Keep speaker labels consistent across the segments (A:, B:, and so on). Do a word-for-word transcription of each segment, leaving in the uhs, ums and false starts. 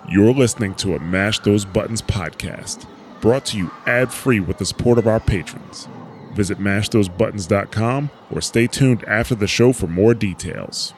A: You're listening to a Mash Those Buttons podcast, brought to you ad-free with the support of our patrons. Visit mash those buttons dot com or stay tuned after the show for more details.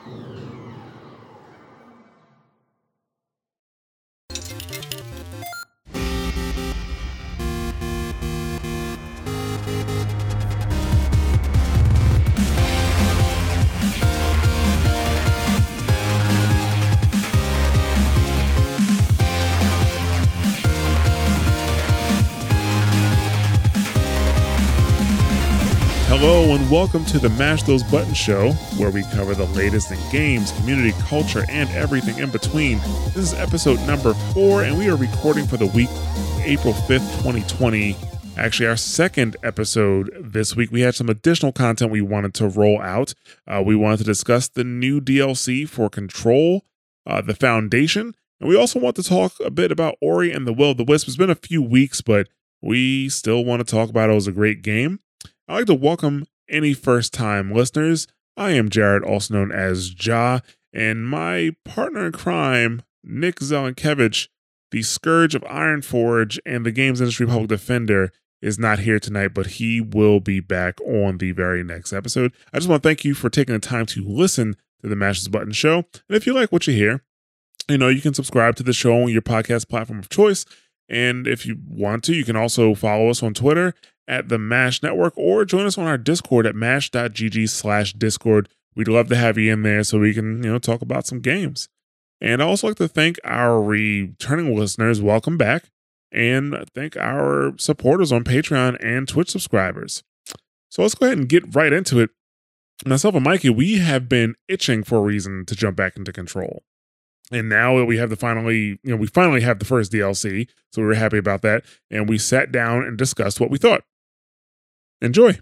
A: Hello and welcome to the Mash Those Buttons show, where we cover the latest in games, community, culture, and everything in between. This is episode number four, and we are recording for the week April fifth, twenty twenty. Actually, our second episode this week. We had some additional content we wanted to roll out. Uh, we wanted to discuss the new D L C for Control, uh, the Foundation, and we also want to talk a bit about Ori and the Will of the Wisp. It's been a few weeks, but we still want to talk about it. It was a great game. I'd like to welcome any first-time listeners. I am Jared, also known as Ja, and my partner in crime, Nick Zelenkevich, the Scourge of Ironforge and the Games Industry Public Defender, is not here tonight, but he will be back on the very next episode. I just want to thank you for taking the time to listen to the Mash Those Buttons show. And if you like what you hear, you know, you can subscribe to the show on your podcast platform of choice. And if you want to, you can also follow us on Twitter at the MASH Network, or join us on our Discord at mash.gg slash Discord. We'd love to have you in there so we can, you know, talk about some games. And I also like to thank our returning listeners. Welcome back. And thank our supporters on Patreon and Twitch subscribers. So let's go ahead and get right into it. Myself and Mikey, we have been itching for a reason to jump back into Control. And now that we have the finally, you know, we finally have the first D L C, so we were happy about that. And we sat down and discussed what we thought. Enjoy.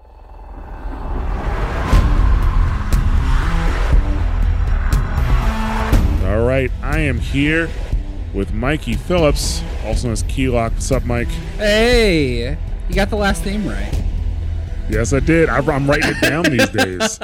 A: All right, I am here with Mikey Phillips, also known as Keylock. What's up, Mike?
B: Hey, you got the last name right.
A: Yes, I did. I, I'm writing it down these days.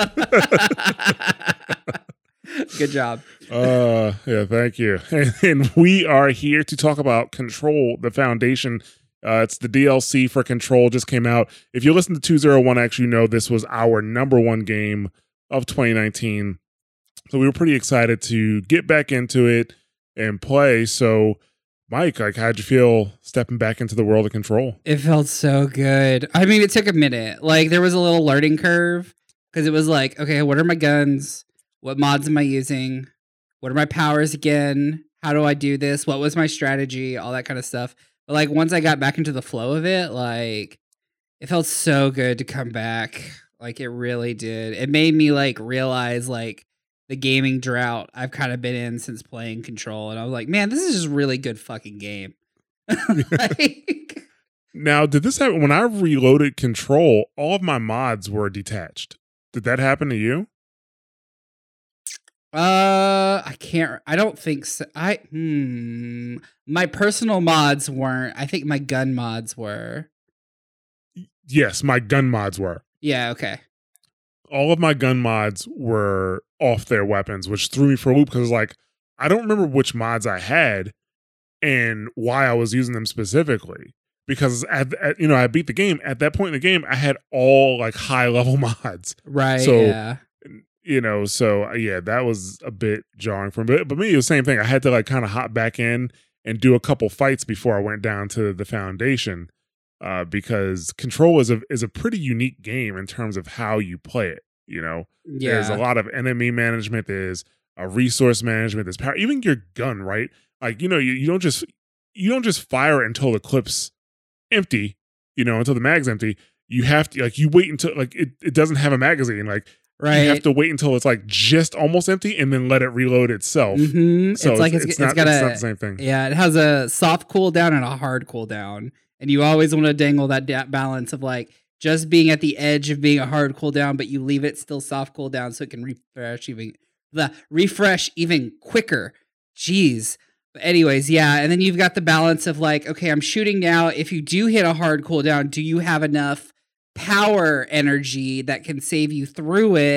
B: Good job.
A: Uh, yeah, thank you. And, and we are here to talk about Control, the Foundation. Uh, it's the D L C for Control, just came out. If you listen to two oh one X, you know this was our number one game of twenty nineteen. So we were pretty excited to get back into it and play. So, Mike, like, how'd you feel stepping back into the world of Control?
B: It felt so good. I mean, it took a minute. Like, there was a little learning curve because it was like, okay, what are my guns? What mods am I using? What are my powers again? How do I do this? What was my strategy? All that kind of stuff. But like once I got back into the flow of it, like it felt so good to come back. Like it really did. It made me like realize like the gaming drought I've kind of been in since playing Control. And I was like, man, this is just a really good fucking game. Like,
A: now, did this happen when I reloaded Control? All of my mods were detached. Did that happen to you?
B: Uh, I can't. I don't think so. I hmm. My personal mods weren't. I think my gun mods were.
A: Yes, my gun mods were.
B: Yeah. Okay.
A: All of my gun mods were off their weapons, which threw me for a loop because, like, I don't remember which mods I had and why I was using them specifically. Because at, at you know, I beat the game at that point in the game. I had all like high level mods.
B: Right.
A: So.
B: Yeah.
A: You know, so yeah, that was a bit jarring for me. But, but me, it was the same thing. I had to like kind of hop back in and do a couple fights before I went down to the Foundation, uh, because Control is a is a pretty unique game in terms of how you play it. You know,
B: Yeah.
A: There's a lot of enemy management. There's a resource management. There's power. Even your gun, right? Like you know, you, you don't just you don't just fire it until the clip's empty. You know, until the mag's empty. You have to like you wait until like it, it doesn't have a magazine. Like.
B: Right.
A: You have to wait until it's like just almost empty and then let it reload itself.
B: Mm-hmm.
A: So
B: it's like
A: it's,
B: it's,
A: it's, not,
B: it's got
A: it's
B: a,
A: not the same thing.
B: Yeah, it has a soft cooldown and a hard cooldown. And you always want to dangle that da- balance of like just being at the edge of being a hard cooldown, but you leave it still soft cooldown so it can refresh even the refresh even quicker. Jeez. But anyways, yeah. And then you've got the balance of like, okay, I'm shooting now. If you do hit a hard cooldown, do you have enough power energy that can save you through it?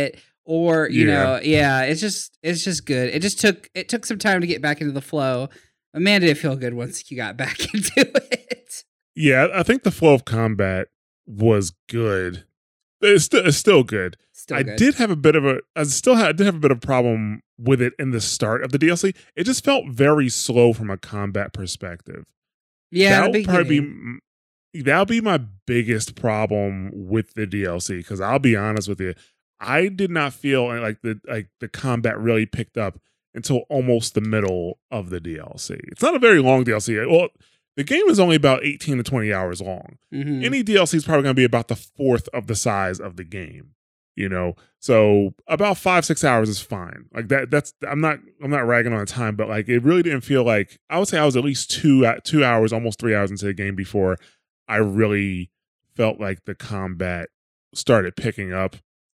B: Or, you
A: Yeah.
B: know, yeah, it's just it's just good. It just took it took some time to get back into the flow. But man, did it feel good once you got back into it.
A: Yeah, I think the flow of combat was good. It's still, it's still good.
B: Still
A: I
B: good.
A: did have a bit of a, I still had, I did have a bit of a problem with it in the start of the D L C. It just felt very slow from a combat perspective.
B: Yeah,
A: that'll
B: the
A: probably
B: beginning.
A: be that'll be my biggest problem with the D L C, because I'll be honest with you, I did not feel like the like the combat really picked up until almost the middle of the D L C. It's not a very long D L C. Well, the game is only about eighteen to twenty hours long.
B: Mhm.
A: Any D L C is probably going to be about the fourth of the size of the game, you know. So about five six hours is fine. Like that. That's I'm not I'm not ragging on the time, but like it really didn't feel like, I would say I was at least two uh, two hours, almost three hours into the game before I really felt like the combat started picking up,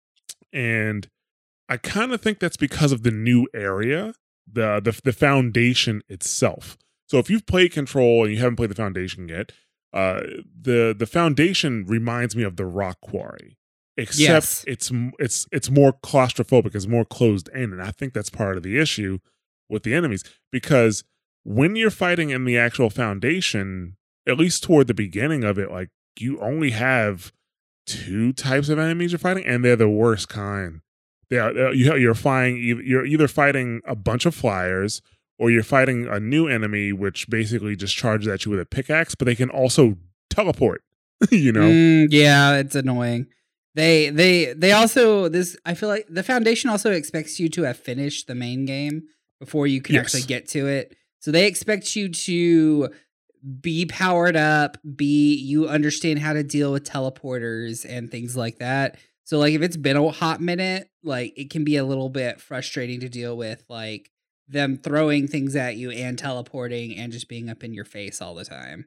A: and I kind of think that's because of the new area, the the the Foundation itself. So if you've played Control and you haven't played the Foundation yet, uh, the the Foundation reminds me of the Rock Quarry, except
B: Yes.
A: it's it's it's more claustrophobic, it's more closed in, and I think that's part of the issue with the enemies, because when you're fighting in the actual Foundation, at least toward the beginning of it, like you only have two types of enemies you're fighting, and they're the worst kind. They are, you you're fighting you're either fighting a bunch of flyers, or you're fighting a new enemy which basically just charges at you with a pickaxe, but they can also teleport. You know,
B: Mm, yeah, it's annoying. They they they also this I feel like the Foundation also expects you to have finished the main game before you can
A: Yes.
B: actually get to it. So they expect you to be powered up, be you understand how to deal with teleporters and things like that. So like if it's been a hot minute, like it can be a little bit frustrating to deal with, like them throwing things at you and teleporting and just being up in your face all the time.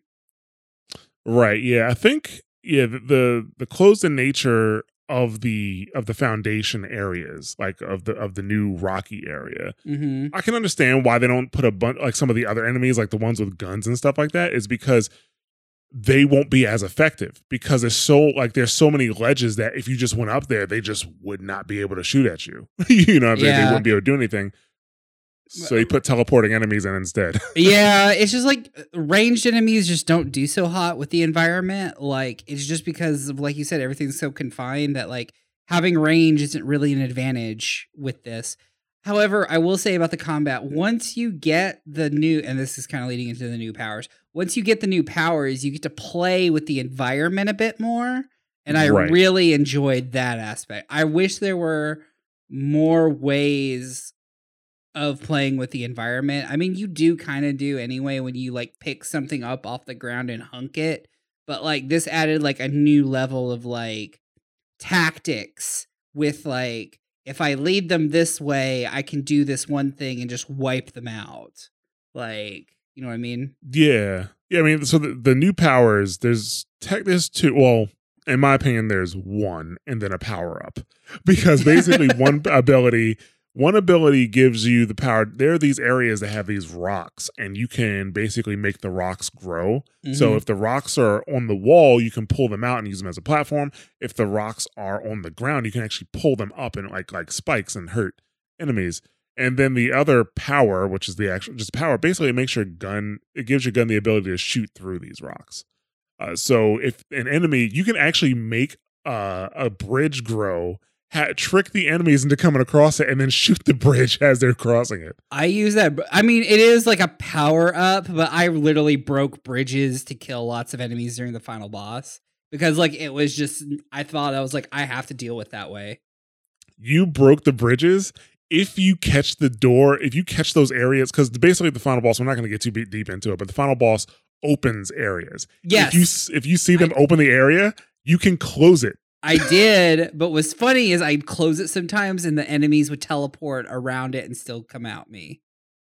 A: right? Yeah, I think yeah the the, the closed in nature of the of the Foundation areas, like of the of the new Rocky area,
B: Mm-hmm.
A: I can understand why they don't put a bunch like some of the other enemies, like the ones with guns and stuff like that, is because they won't be as effective, because there's so like there's so many ledges that if you just went up there, they just would not be able to shoot at you. You know what I'm saying? They
B: Yeah.
A: wouldn't be able to do anything. So you put teleporting enemies in instead.
B: Yeah, it's just like ranged enemies just don't do so hot with the environment. Like it's just because of, like you said, everything's so confined that like having range isn't really an advantage with this. However, I will say about the combat, once you get the new, and this is kind of leading into the new powers, once you get the new powers, you get to play with the environment a bit more. And I
A: Right.
B: really enjoyed that aspect. I wish there were more ways of playing with the environment. I mean, you do kind of do anyway when you like pick something up off the ground and hunk it, but like this added like a new level of like tactics with like, if I lead them this way, I can do this one thing and just wipe them out. Like, you know what I mean?
A: Yeah. Yeah, I mean, so the, the new powers, there's tech there's two, well, in my opinion, there's one and then a power up. Because basically one ability One ability gives you the power. There are these areas that have these rocks, and you can basically make the rocks grow.
B: Mm-hmm.
A: So if the rocks are on the wall, you can pull them out and use them as a platform. If the rocks are on the ground, you can actually pull them up and like like spikes and hurt enemies. And then the other power, which is the actual just power, basically it makes your gun, it gives your gun the ability to shoot through these rocks. Uh, so if an enemy, you can actually make uh, a bridge grow, Ha- trick the enemies into coming across it, and then shoot the bridge as they're crossing it.
B: I use that. I mean, it is like a power up, but I literally broke bridges to kill lots of enemies during the final boss because, like, it was just. I thought I was like, I have to deal with that way.
A: You broke the bridges. If you catch the door, if you catch those areas, because basically the final boss, we're not going to get too deep into it, but the final boss opens areas.
B: Yes.
A: If you if you see them I, open the area, you can close it.
B: I did, but what's funny is I'd close it sometimes and the enemies would teleport around it and still come at me.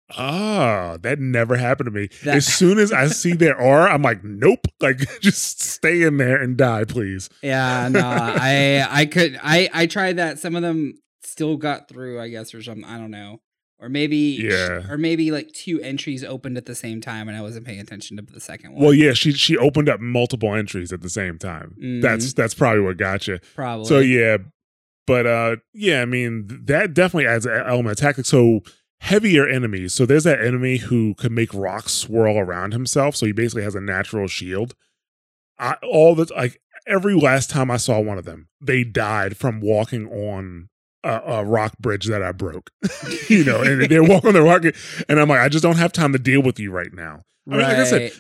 A: Ah, that never happened to me.
B: That-
A: as soon as I see there are, I'm like, nope, like just stay in there and die, please.
B: Yeah, no, I I could I I tried that. Some of them still got through, I guess, or something. I don't know. Or maybe,
A: yeah.
B: or maybe like two entries opened at the same time, and I wasn't paying attention to the second one.
A: Well, yeah, she she opened up multiple entries at the same time.
B: Mm.
A: That's that's probably what got you.
B: Probably.
A: So yeah, But uh, yeah, I mean, that definitely adds an element of tactics. So heavier enemies. So there's that enemy who can make rocks swirl around himself. So he basically has a natural shield. I, all the like every last time I saw one of them, they died from walking on a, a rock bridge that I broke. You know, and they're walking on the rock, and I'm like, I just don't have time to deal with you right now. I mean,
B: right.
A: like I said,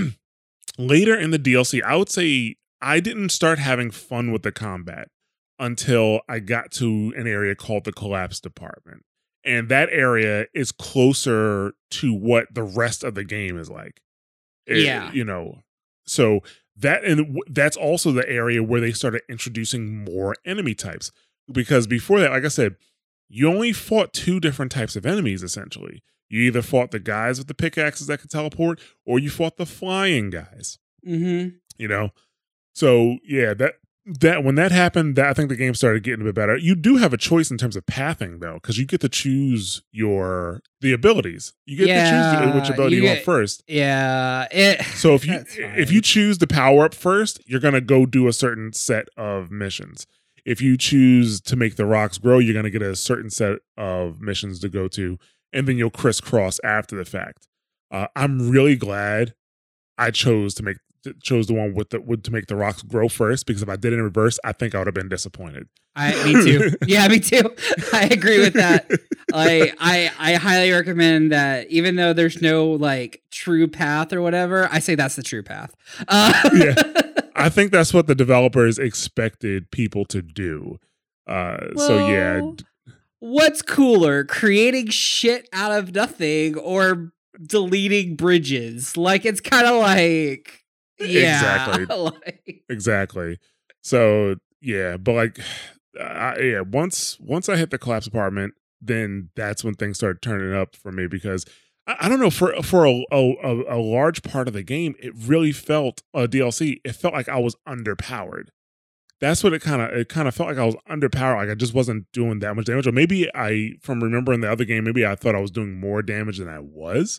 A: later in the D L C, I would say I didn't start having fun with the combat until I got to an area called the Collapse Department. And that area is closer to what the rest of the game is like. It,
B: yeah.
A: You know, so that, and that's also the area where they started introducing more enemy types. Because before that, like I said, you only fought two different types of enemies, essentially. You either fought the guys with the pickaxes that could teleport, or you fought the flying guys.
B: Mm-hmm.
A: You know? So, yeah, that that when that happened, that I think the game started getting a bit better. You do have a choice in terms of pathing, though, because you get to choose your the abilities. You get
B: yeah,
A: to choose which ability you, you
B: get,
A: want first.
B: Yeah. It,
A: so if you if you choose the power up first, you're gonna go do a certain set of missions. If you choose to make the rocks grow, you're gonna get a certain set of missions to go to, and then you'll crisscross after the fact. Uh, I'm really glad I chose to make chose the one with the would to make the rocks grow first, because if I did it in reverse, I think I would have been disappointed.
B: I me too. Yeah, me too. I agree with that. Like I I highly recommend that, even though there's no like true path or whatever, I say that's the true path. Uh-
A: yeah. I think that's what the developers expected people to do. Uh well, so yeah.
B: What's cooler, creating shit out of nothing or deleting bridges? Like, it's kind of like yeah,
A: exactly,
B: like.
A: exactly. So yeah, but like, I, yeah, once once I hit the Collapse Apartment, then that's when things started turning up for me, because I, I don't know, for for a, a a large part of the game, it really felt a D L C. It felt like I was underpowered. That's what it kind of it kind of felt like. I was underpowered, like I just wasn't doing that much damage. Or maybe I, from remembering the other game, maybe I thought I was doing more damage than I was.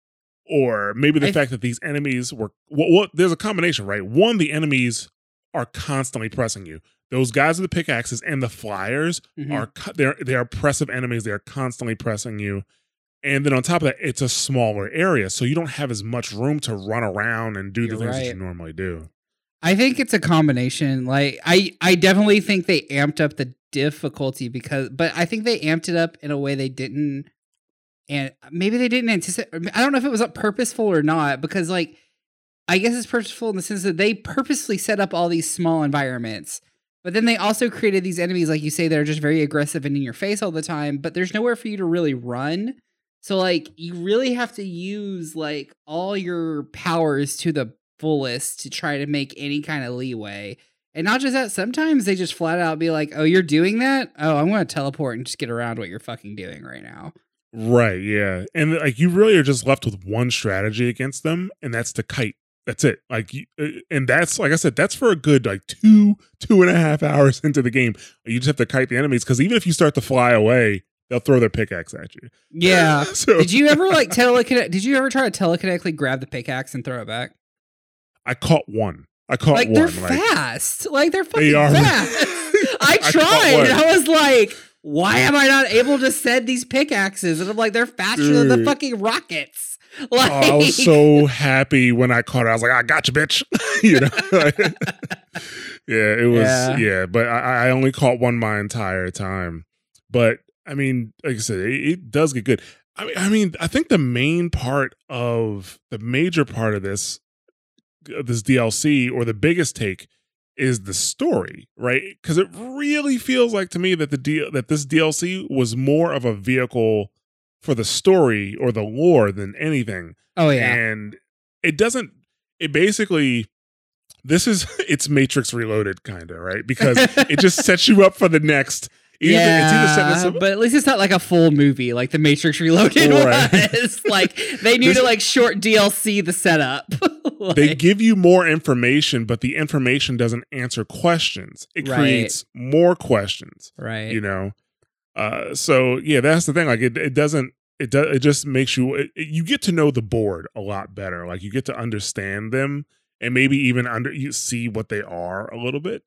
A: Or maybe the I, fact that these enemies were, well, well, there's a combination, right? One, the enemies are constantly pressing you. Those guys with the pickaxes and the flyers mm-hmm. are, they're, they're oppressive enemies. They're constantly pressing you. And then on top of that, it's a smaller area. So you don't have as much room to run around and do You're the things right. that you normally do.
B: I think it's a combination. Like, I, I definitely think they amped up the difficulty because, but I think they amped it up in a way they didn't. And maybe they didn't anticipate. I don't know if it was purposeful or not, because like, I guess it's purposeful in the sense that they purposely set up all these small environments, but then they also created these enemies, like you say, that are just very aggressive and in your face all the time, but there's nowhere for you to really run. So like, you really have to use like all your powers to the fullest to try to make any kind of leeway. And not just that, sometimes they just flat out be like, oh, you're doing that? Oh, I'm going to teleport and just get around what you're fucking doing right now.
A: Right, yeah. And like, you really are just left with one strategy against them, and that's to kite. That's it. Like, and that's, like I said, that's for a good like two, two and a half hours into the game. You just have to kite the enemies, because even if you start to fly away, they'll throw their pickaxe at you.
B: Yeah. so. Did you ever like teleconnect? Did you ever try to telekinetically grab the pickaxe and throw it back?
A: I caught one. I caught
B: like,
A: one.
B: They're
A: like,
B: fast. Like, they're fucking
A: they are.
B: fast. I tried. I, I was like, why am I not able to send these pickaxes? And I'm like, they're faster Dude. than the fucking rockets. Like,
A: oh, I was so happy when I caught her. I was like, I got you, bitch. you know? yeah, it was, yeah. yeah but I, I only caught one my entire time. But, I mean, like I said, it, it does get good. I mean, I mean, I think the main part of, the major part of this, this D L C, or the biggest take, is the story, right? Because it really feels like to me that the D- that this D L C was more of a vehicle for the story or the lore than anything.
B: Oh yeah,
A: and it doesn't. It basically, this is it's Matrix Reloaded, kind of, right? Because it just sets you up for the next. Either,
B: yeah,
A: it's either
B: but at least it's not like a full movie like the Matrix Reloaded right. was. Like, they knew this, to like short D L C the setup. like,
A: they give you more information, but the information doesn't answer questions. It
B: right.
A: creates more questions.
B: Right.
A: You know? Uh, so yeah, that's the thing. Like, it, it doesn't, it does, it just makes you, it, it, you get to know the board a lot better. Like, you get to understand them and maybe even under, you see what they are a little bit.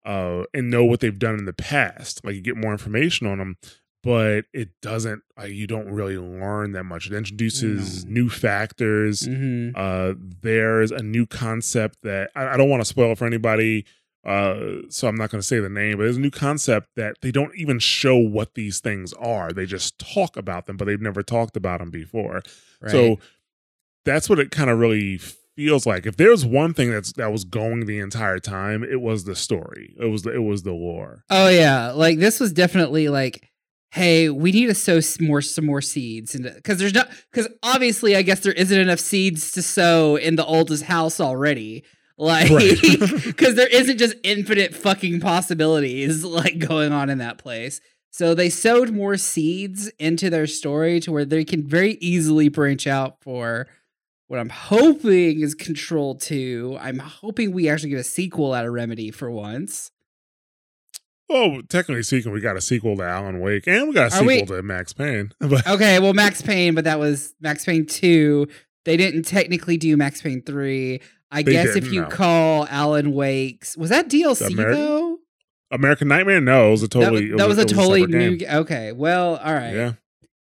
A: uh, and know what they've done in the past. Like you get more information on them, but it doesn't. Uh, you don't really learn that much. It introduces
B: No.
A: new factors.
B: Mm-hmm.
A: Uh, there's a new concept that I, I don't want to spoil it for anybody. Uh, so I'm not going to say the name, but there's a new concept that they don't even show what these things are. They just talk about them, but they've never talked about them before.
B: Right.
A: So that's what it kind of really feels like. If there's one thing that's that was going the entire time, it was the story. It was the, it was the lore.
B: Oh yeah, like this was definitely like, hey, we need to sow some more some more seeds, and because there's not because obviously I guess there isn't enough seeds to sow in the oldest house already. Like, because right. there isn't just infinite fucking possibilities like going on in that place. So they sowed more seeds into their story to where they can very easily branch out for what I'm hoping is Control two. I'm hoping we actually get a sequel out of Remedy for once.
A: Well, technically speaking, we got a sequel to Alan Wake, and we got a sequel we, to Max Payne. But
B: okay, well, Max Payne, but that was Max Payne two. They didn't technically do Max Payne three. I they guess if you no. call Alan Wake's, was that D L C Ameri- though?
A: American Nightmare? No, it was a totally.
B: That, that was, was a totally
A: a
B: new.
A: Game.
B: Okay, well, all right.
A: Yeah.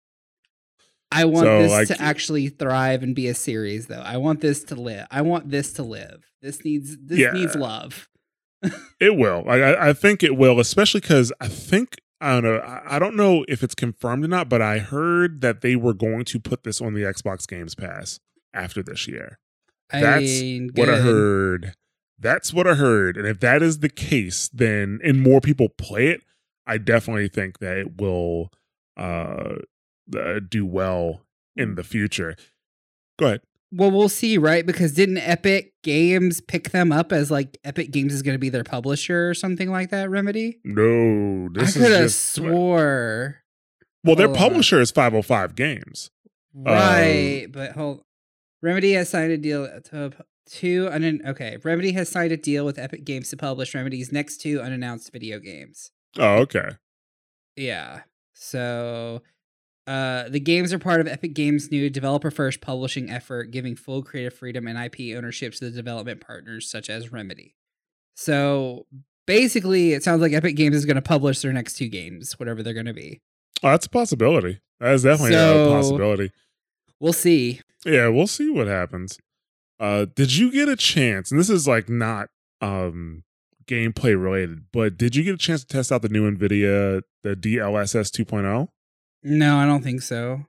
B: I want
A: so,
B: this
A: like,
B: to actually thrive and be a series, though. I want this to live. I want this to live. This needs. This yeah. needs love.
A: It will. Like, I, I think it will, especially because I think I don't know. I, I don't know if it's confirmed or not, but I heard that they were going to put this on the Xbox Games Pass after this year. That's
B: I mean,
A: what I heard. That's what I heard. And if that is the case, then and more people play it, I definitely think that it will uh, uh, do well in the future. Go ahead.
B: Well, we'll see, right? Because didn't Epic Games pick them up as like Epic Games is going to be their publisher or something like that, Remedy?
A: No. This
B: I could have
A: just,
B: swore.
A: Well, their publisher on. is five oh five Games.
B: Right.
A: Uh,
B: but hold Remedy has signed a deal to two. Un- okay, Remedy has signed a deal with Epic Games to publish Remedy's next two unannounced video games.
A: Oh, okay.
B: Yeah. So, uh, the games are part of Epic Games' new developer-first publishing effort, giving full creative freedom and I P ownership to the development partners such as Remedy. So, basically, it sounds like Epic Games is going to publish their next two games, whatever they're going to be.
A: Oh, that's a possibility. That is definitely
B: so,
A: a possibility.
B: We'll see.
A: Yeah, we'll see what happens. Uh, did you get a chance, and this is like not um, gameplay related, but did you get a chance to test out the new NVIDIA, the D L S S two point oh?
B: No, I don't think so.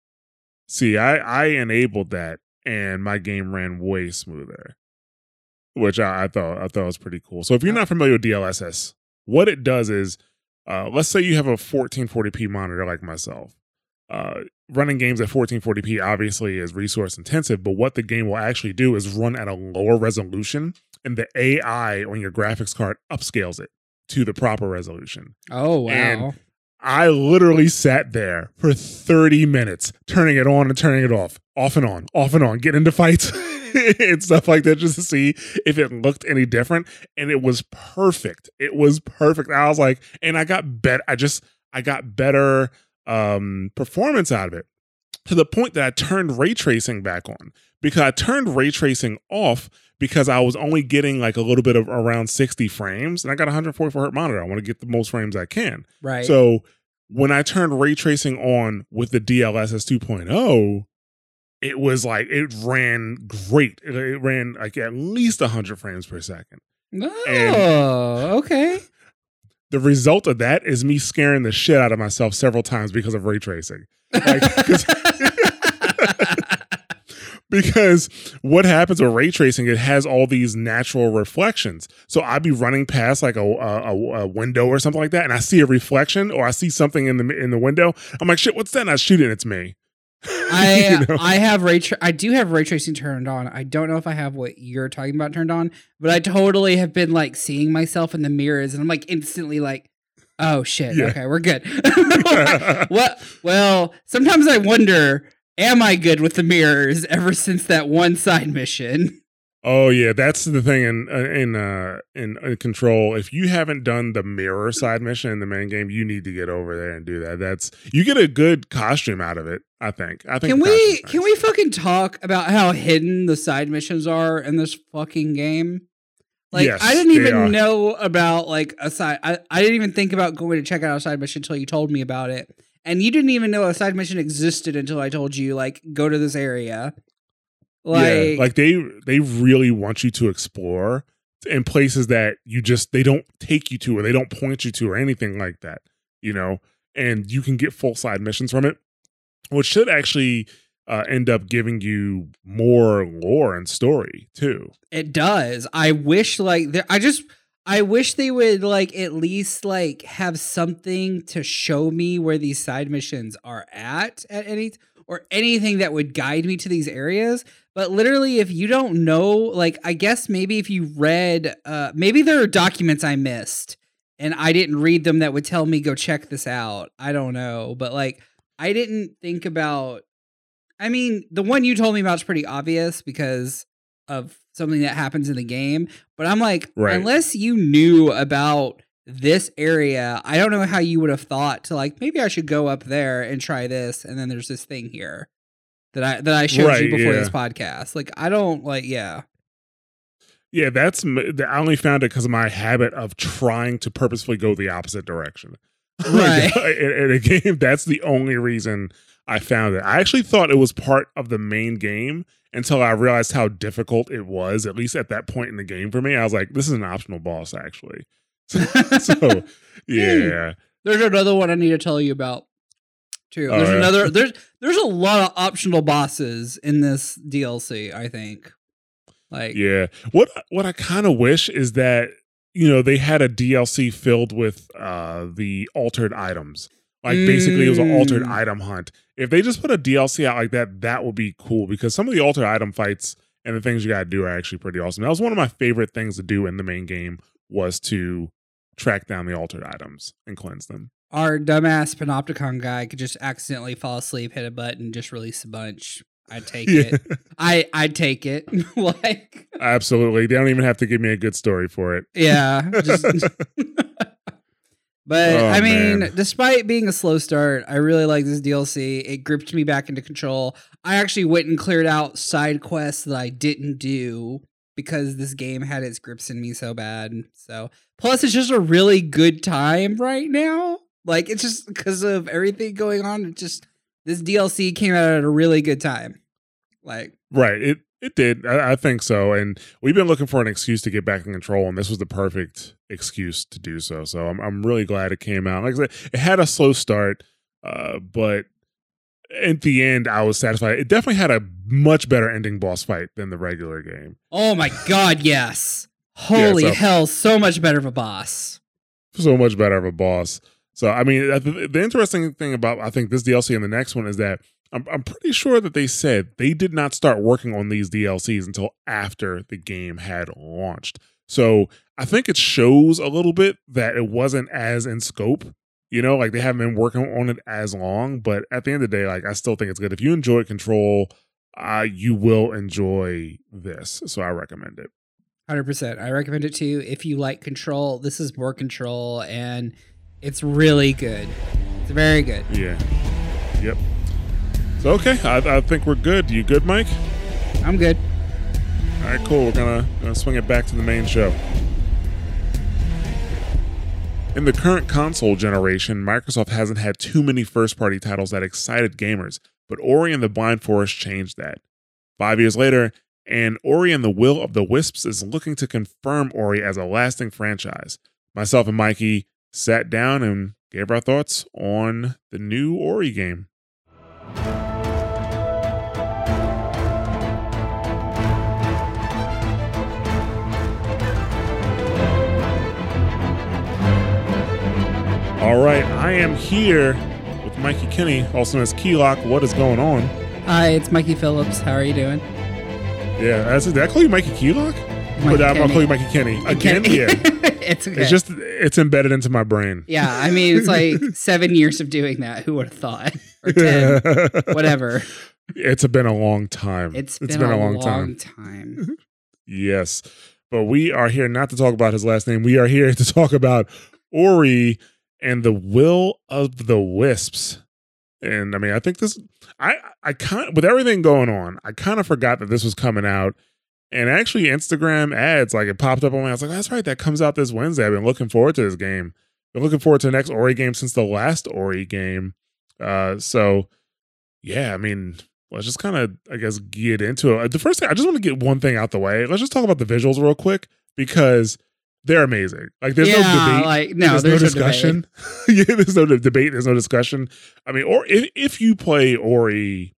A: See, I, I enabled that, and my game ran way smoother, which I, I thought I thought was pretty cool. So if you're not familiar with D L S S, what it does is, uh, let's say you have a fourteen forty p monitor like myself. Uh, running games at fourteen forty p obviously is resource intensive, but what the game will actually do is run at a lower resolution, and the A I on your graphics card upscales it to the proper resolution.
B: Oh, wow.
A: And I literally sat there for thirty minutes, turning it on and turning it off, off and on, off and on, get into fights and stuff like that just to see if it looked any different. And it was perfect. It was perfect. I was like, and I got better. I just, I got better um, performance out of it to the point that I turned ray tracing back on, because I turned ray tracing off because I was only getting like a little bit of around sixty frames, and I got a one forty-four hertz monitor. I want to get the most frames I can.
B: Right.
A: So when I turned ray tracing on with the D L S S two point oh, it was like, it ran great. It, it ran like at least one hundred frames per second.
B: Oh,
A: and
B: okay.
A: The result of that is me scaring the shit out of myself several times because of ray tracing. Like, because what happens with ray tracing, it has all these natural reflections. So I'd be running past like a, a, a window or something like that, and I see a reflection or I see something in the in the window. I'm like, shit, what's that? And I shoot it, and it's me.
B: I you know? I have ray tra- I do have ray tracing turned on. I don't know if I have what you're talking about turned on, but I totally have been like seeing myself in the mirrors, and I'm like instantly like, oh shit, yeah. Okay, we're good. What? Well, sometimes I wonder, am I good with the mirrors ever since that one side mission?
A: Oh yeah, that's the thing in in uh in, in Control. If you haven't done the mirror side mission in the main game, you need to get over there and do that. That's you get a good costume out of it. I think. I think.
B: Can we
A: nice.
B: can we fucking talk about how hidden the side missions are in this fucking game? Like,
A: yes,
B: I didn't even
A: are.
B: know about, like, a side... I, I didn't even think about going to check out a side mission until you told me about it. And you didn't even know a side mission existed until I told you, like, go to this area. Like,
A: yeah, like they they really want you to explore in places that you just... They don't take you to or they don't point you to or anything like that, you know? And you can get full side missions from it, which should actually... Uh, end up giving you more lore and story too.
B: It does. I wish like there, I just I wish they would like at least like have something to show me where these side missions are at at any or anything that would guide me to these areas. But literally, if you don't know, like I guess maybe if you read, uh, maybe there are documents I missed and I didn't read them that would tell me go check this out. I don't know, but like I didn't think about. I mean, the one you told me about is pretty obvious because of something that happens in the game. But I'm like, right. Unless you knew about this area, I don't know how you would have thought to like, maybe I should go up there and try this. And then there's this thing here that I that I showed right, you before yeah. this podcast. Like, I don't like, yeah.
A: Yeah, that's, I only found it because of my habit of trying to purposefully go the opposite direction.
B: Right.
A: in, in a game, that's the only reason I found it. I actually thought it was part of the main game until I realized how difficult it was, at least at that point in the game for me. I was like, this is an optional boss, actually. So, yeah.
B: There's another one I need to tell you about, too. There's uh, another, there's there's a lot of optional bosses in this D L C, I think. Like,
A: yeah. What, what I kind of wish is that, you know, they had a D L C filled with uh, the altered items. Like, basically, it was an altered
B: Mm.
A: item hunt. If they just put a D L C out like that, that would be cool because some of the altered item fights and the things you got to do are actually pretty awesome. That was one of my favorite things to do in the main game was to track down the altered items and cleanse them.
B: Our dumbass Panopticon guy could just accidentally fall asleep, hit a button, and just release a bunch. I'd take
A: Yeah.
B: it. I, I'd take it. Like,
A: Absolutely. They don't even have to give me a good story for it.
B: yeah. Just... But,
A: Oh,
B: I mean,
A: man.
B: despite being a slow start, I really like this D L C. It gripped me back into Control. I actually went and cleared out side quests that I didn't do because this game had its grips in me so bad. So, plus, it's just a really good time right now. Like, it's just because of everything going on. It just, this D L C came out at a really good time. Like,
A: Right. It it did. I, I think so. And we've been looking for an excuse to get back in Control, and this was the perfect excuse to do so. So I'm I'm really glad it came out. Like I said, it had a slow start, uh, but at the end, I was satisfied. It definitely had a much better ending boss fight than the regular game.
B: oh my God, yes. Holy
A: Yeah, so-
B: hell, so much better of a boss.
A: So much better of a boss. So, I mean, the, the interesting thing about, I think, this D L C and the next one is that I'm, I'm pretty sure that they said they did not start working on these D L Cs until after the game had launched. So I think it shows a little bit that it wasn't as in scope, you know, like they haven't been working on it as long. But at the end of the day, like I still think it's good. If you enjoy Control, uh, you will enjoy this. So I recommend it.
B: one hundred percent. I recommend it too. If you like Control, this is more Control, and it's really good. It's very good.
A: Yeah. Yep. So, okay. I, I think we're good. You good, Mike?
B: I'm good.
A: All right, cool. We're gonna, gonna swing it back to the main show. In the current console generation, Microsoft hasn't had too many first-party titles that excited gamers, but Ori and the Blind Forest changed that. Five years later, and Ori and the Will of the Wisps is looking to confirm Ori as a lasting franchise. Myself and Mikey sat down and gave our thoughts on the new Ori game. All right, I am here with Mikey Kinney, also known as Keylock. What is going on?
B: Hi, it's Mikey Phillips. How are you doing?
A: Yeah, that's, did I call you Mikey Keylock?
B: Mikey
A: But I'm
B: Kenny.
A: gonna call you Mikey Kenny again.
B: Kenny.
A: Yeah,
B: It's okay.
A: it's just it's embedded into my brain.
B: yeah, I mean, it's like seven years of doing that. Who would have thought? Or ten, whatever.
A: It's been a long time.
B: It's been, a, long, time. time.
A: Yes, but we are here not to talk about his last name. We are here to talk about Ori and the Will of the Wisps. And I mean, I think this, I, I kind with everything going on, I kind of forgot that this was coming out And actually, Instagram ads, like it popped up on me. I was like, that's right, that comes out this Wednesday. I've been looking forward to this game. Been looking forward to the next Ori game since the last Ori game. Uh, so, yeah, I mean, let's just kind of, I guess, get into it. The first thing, I just want to get one thing out the way. Let's just talk about the visuals real quick because they're amazing. Like, there's
B: yeah,
A: no debate.
B: Like, no,
A: there's,
B: there's
A: no
B: no
A: discussion. yeah, there's no debate. There's no discussion. I mean, or if, if you play Ori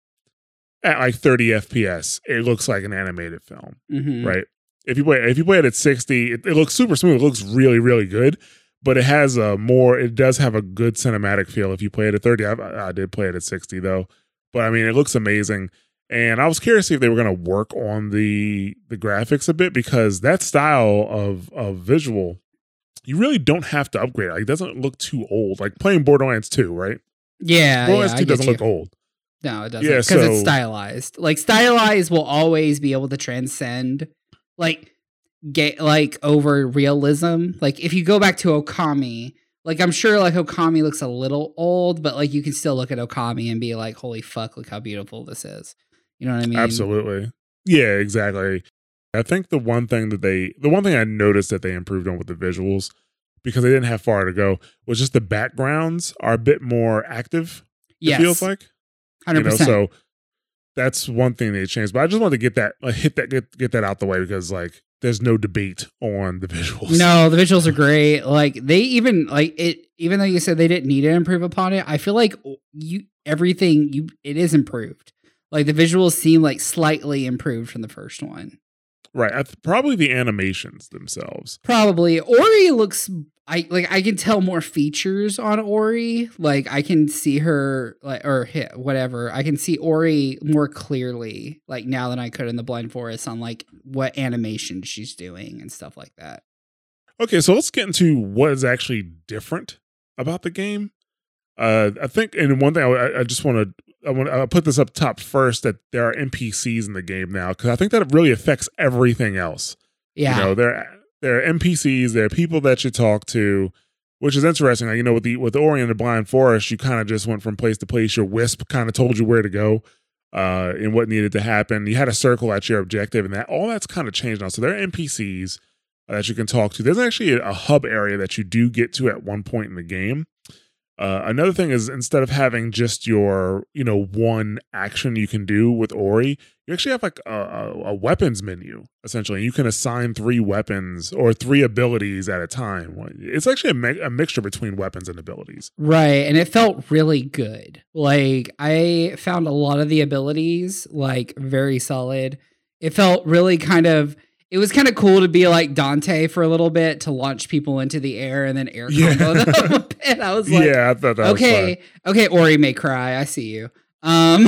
A: at like thirty F P S, it looks like an animated film,
B: mm-hmm.
A: right? If you play, if you play it at sixty, it, it looks super smooth. It looks really, really good. But it has a more, it does have a good cinematic feel. If you play it at thirty, I, I did play it at sixty though. But I mean, it looks amazing. And I was curious if they were going to work on the the graphics a bit because that style of of visual, you really don't have to upgrade it. Like, it doesn't look too old. Like playing Borderlands two, right?
B: Yeah,
A: Borderlands
B: yeah,
A: two doesn't
B: you.
A: look old.
B: No, it doesn't.
A: Yeah,
B: Because
A: so,
B: it's stylized. Like, stylized will always be able to transcend, like, get like over realism. Like, if you go back to Okami, like, I'm sure like Okami looks a little old, but like you can still look at Okami and be like, holy fuck, look how beautiful this is. You know what I mean?
A: Absolutely. Yeah, exactly. I think the one thing that they, the one thing I noticed that they improved on with the visuals, because they didn't have far to go, was just the backgrounds are a bit more active.
B: Yes.
A: It feels like.
B: one hundred percent.
A: You know, so that's one thing they changed. But I just wanted to get that, like, hit that, get, get that out the way because, like, there's no debate on the visuals.
B: No, the visuals are great. Like, they even, like, it, even though you said they didn't need to improve upon it, I feel like you, everything, you, it is improved. Like, the visuals seem like slightly improved from the first one.
A: Right. I th- probably the animations themselves.
B: Probably. Ori looks, I like, I can tell more features on Ori. Like, I can see her, like, or hit whatever. I can see Ori more clearly, like, now than I could in the Blind Forest on, like, what animation she's doing and stuff like that.
A: Okay, so let's get into what is actually different about the game. Uh, I think, and one thing I, I just want to, I want to put this up top first, that there are N P Cs in the game now, because I think that it really affects everything else.
B: Yeah.
A: You know, there, there are N P Cs, there are people that you talk to, which is interesting. Like, you know, with the with Ori and the Blind Forest, you kind of just went from place to place. Your Wisp kind of told you where to go uh, and what needed to happen. You had a circle at your objective, and that all that's kind of changed now. So there are N P Cs that you can talk to. There's actually a, a hub area that you do get to at one point in the game. Uh, another thing is, instead of having just your, you know, one action you can do with Ori, you actually have like a, a, a weapons menu, essentially. You can assign three weapons or three abilities at a time. It's actually a, mi- a mixture between weapons and abilities.
B: Right. And it felt really good. Like, I found a lot of the abilities, like, very solid. It felt really kind of, it was kind of cool to be like Dante for a little bit, to launch people into the air and then air combo
A: yeah.
B: them a bit. I was like,
A: yeah, I thought that
B: okay,
A: was fun.
B: okay, Ori may cry. I see you. Um,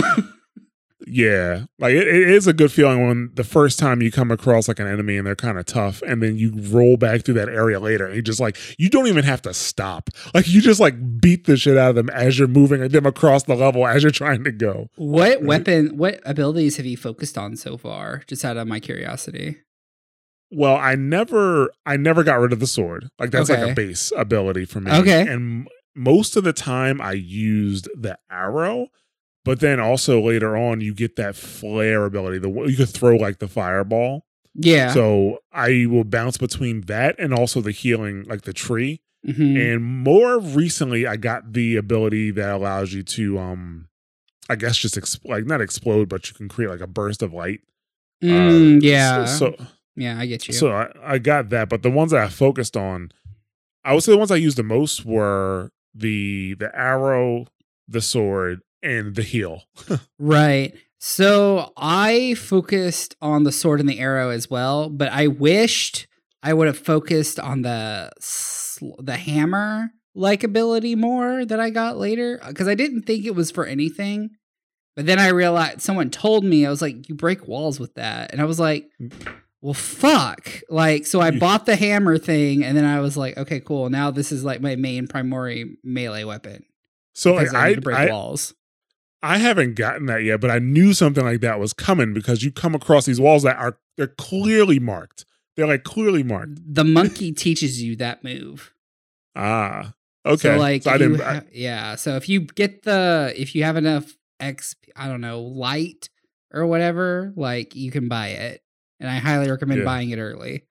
A: yeah, like it, it is a good feeling when the first time you come across like an enemy and they're kind of tough, and then you roll back through that area later, and you just like, you don't even have to stop. Like, you just like beat the shit out of them as you're moving them across the level as you're trying to go.
B: What right? weapon, what abilities have you focused on so far? Just out of my curiosity.
A: Well, I never, I never got rid of the sword. Like, that's
B: okay.
A: like a base ability for me.
B: Okay.
A: And most of the time I used the arrow, but then also later on you get that flare ability. The you could throw like the fireball.
B: Yeah.
A: So I will bounce between that and also the healing, like the tree.
B: Mm-hmm.
A: And more recently, I got the ability that allows you to, um, I guess, just exp- like not explode, but you can create like a burst of light.
B: Mm,
A: uh,
B: yeah.
A: So. so
B: Yeah, I get you.
A: So I, I got that, but the ones that I focused on, I would say the ones I used the most were the the arrow, the sword, and the heal.
B: Right. So I focused on the sword and the arrow as well, but I wished I would have focused on the the hammer like ability more that I got later, because I didn't think it was for anything. But then I realized, someone told me, I was like, you break walls with that. And I was like, well, fuck. Like, so I bought the hammer thing, and then I was like, okay, cool. Now this is like my main primary melee weapon.
A: So like,
B: I,
A: I
B: need to break
A: I,
B: walls.
A: I haven't gotten that yet, but I knew something like that was coming, because you come across these walls that are, they're clearly marked. They're like clearly marked.
B: The monkey teaches you that move.
A: Ah, okay.
B: So like,
A: so I didn't,
B: ha-
A: I,
B: yeah. So if you get the, if you have enough X, I don't know, light or whatever, like you can buy it. and I highly recommend
A: Yeah.
B: buying it early.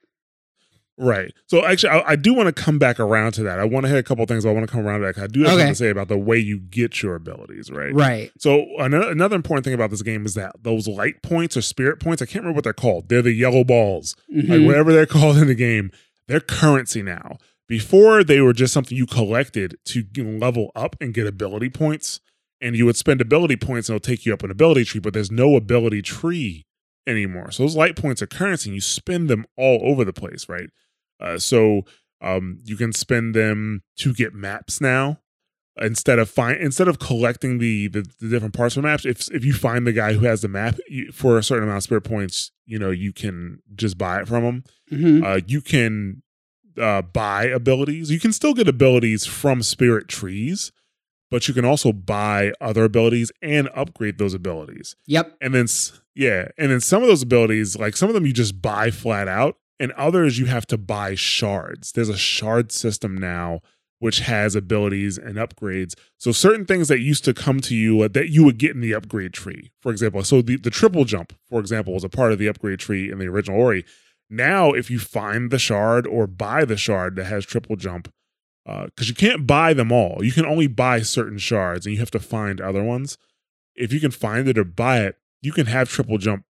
A: Right. So actually, I, I do want to come back around to that. I want to hit a couple of things. But I want to come around to that. 'Cause I do have
B: Okay.
A: something to say about the way you get your abilities, right?
B: Right.
A: So another, another important thing about this game is that those light points or spirit points, I can't remember what they're called. They're the yellow balls.
B: Mhm.
A: Like whatever they're called in the game, they're currency now. Before, they were just something you collected to level up and get ability points. And you would spend ability points and it'll take you up an ability tree, but there's no ability tree anymore. So those light points are currency and you spend them all over the place, right? Uh, so um, you can spend them to get maps now. Instead of find instead of collecting the, the the different parts of maps, if if you find the guy who has the map you, for a certain amount of spirit points, you know you can just buy it from him.
B: Mhm.
A: Uh, you can uh, buy abilities. You can still get abilities from spirit trees, but you can also buy other abilities and upgrade those abilities.
B: Yep.
A: And then s- yeah, and then some of those abilities, like some of them, you just buy flat out, and others you have to buy shards. There's a shard system now which has abilities and upgrades. So certain things that used to come to you uh, that you would get in the upgrade tree, for example. So the, the triple jump, for example, was a part of the upgrade tree in the original Ori. Now, if you find the shard or buy the shard that has triple jump, because uh, you can't buy them all. You can only buy certain shards and you have to find other ones. If you can find it or buy it, you can have triple jump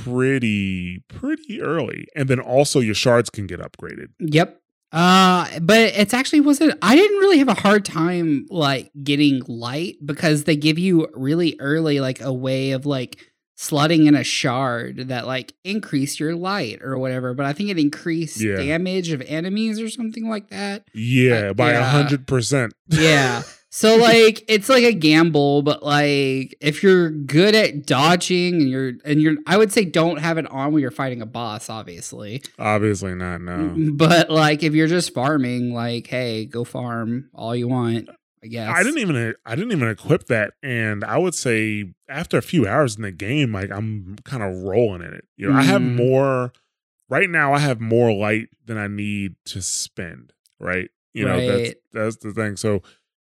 A: pretty, pretty early. And then also your shards can get upgraded.
B: Yep. Uh, but it's actually wasn't, I didn't really have a hard time like getting light because they give you really early, like a way of like slotting in a shard that like increased your light or whatever. But I think it increased
A: Yeah.
B: damage of enemies or something like that.
A: Yeah,
B: Uh,
A: by a
B: yeah.
A: hundred percent.
B: Yeah. So like it's like a gamble, but like if you're good at dodging and you're and you're I would say don't have it on when you're fighting a boss, obviously.
A: Obviously not, no.
B: But like if you're just farming, like, hey, go farm all you want, I guess.
A: I didn't even I didn't even equip that, and I would say after a few hours in the game, like I'm kind of rolling in it. You know, I have
B: Mm.
A: more right now. I have more light than I need to spend. Right, you know that's
B: Right.
A: that's the thing. So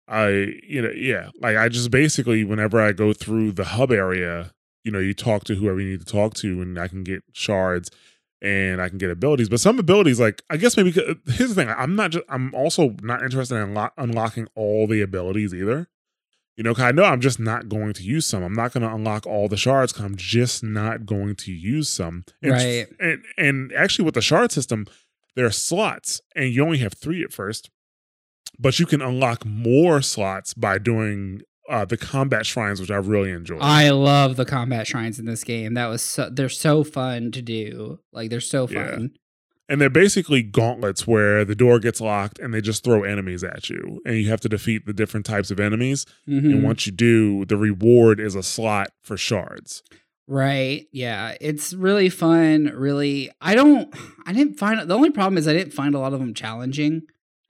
A: I, you know, yeah, like I just basically whenever I go through the hub area, you know, you talk to whoever you need to talk to, and I can get shards. And I can get abilities, but some abilities, like I guess maybe here's the thing: I'm not just I'm also not interested in unlock, unlocking all the abilities either. You know, 'cause I know I'm just not going to use some. I'm not going to unlock all the shards because I'm just not going to use some. And,
B: Right.
A: And and actually, with the shard system, there are slots, and you only have three at first, but you can unlock more slots by doing uh, the combat shrines, which I really enjoy.
B: I love the combat shrines in this game. That was so, they're so fun to do. Like they're so
A: Yeah.
B: fun.
A: And they're basically gauntlets where the door gets locked and they just throw enemies at you. And you have to defeat the different types of enemies.
B: Mhm.
A: And once you do, the reward is a slot for shards.
B: Right. Yeah. It's really fun. Really. I don't, I didn't find, the only problem is I didn't find a lot of them challenging.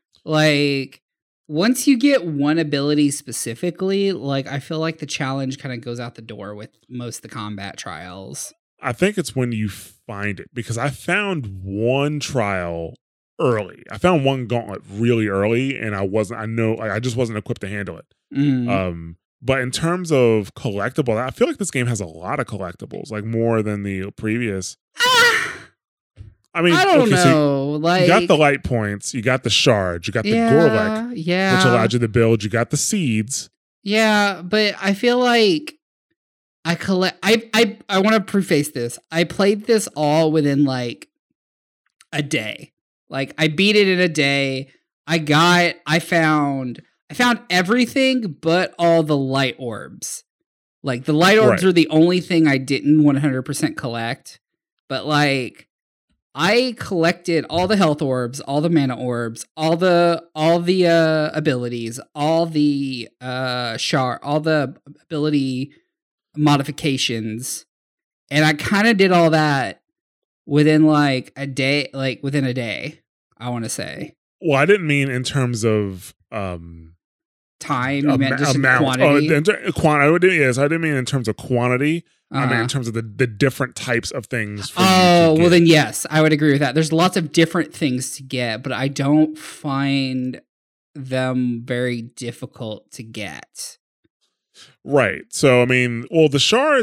B: Like, once you get one ability specifically, like, I feel like the challenge kind of goes out the door with most of the combat trials.
A: I think it's when you find it because I found one trial early. I found one gauntlet really early and I wasn't, I know, like, I just wasn't equipped to handle it.
B: Mm.
A: Um, but in terms of collectible, I feel like this game has a lot of collectibles, like more than the previous.
B: Ah,
A: I mean,
B: I don't
A: okay, so
B: know. like,
A: you got the light points, you got the shards, you got the
B: yeah,
A: Gorlek,
B: yeah,
A: which allowed you to build, you got the seeds.
B: yeah, but I feel like I collect. I I I want to preface this. I played this all within like a day. Like I beat it in a day. I got. I found. I found everything but all the light orbs. Like the light orbs
A: Right.
B: are the only thing I didn't one hundred percent collect. But like I collected all the health orbs, all the mana orbs, all the all the uh, abilities, all the uh shard, all the ability modifications, and I kind of did all that within like a day, like within a day. I want to say
A: Well, I didn't mean in terms of um
B: time. You meant
A: ama-
B: just in
A: amount.
B: quantity.
A: Oh, in ter- quant- I would, yes, I didn't mean in terms of quantity. I mean
B: Uh-huh.
A: in terms of the, the different types of things. For you
B: Oh,
A: to
B: well
A: get.
B: then yes, I would agree with that. There's lots of different things to get, but I don't find them very difficult to get.
A: Right. So I mean, well, the shards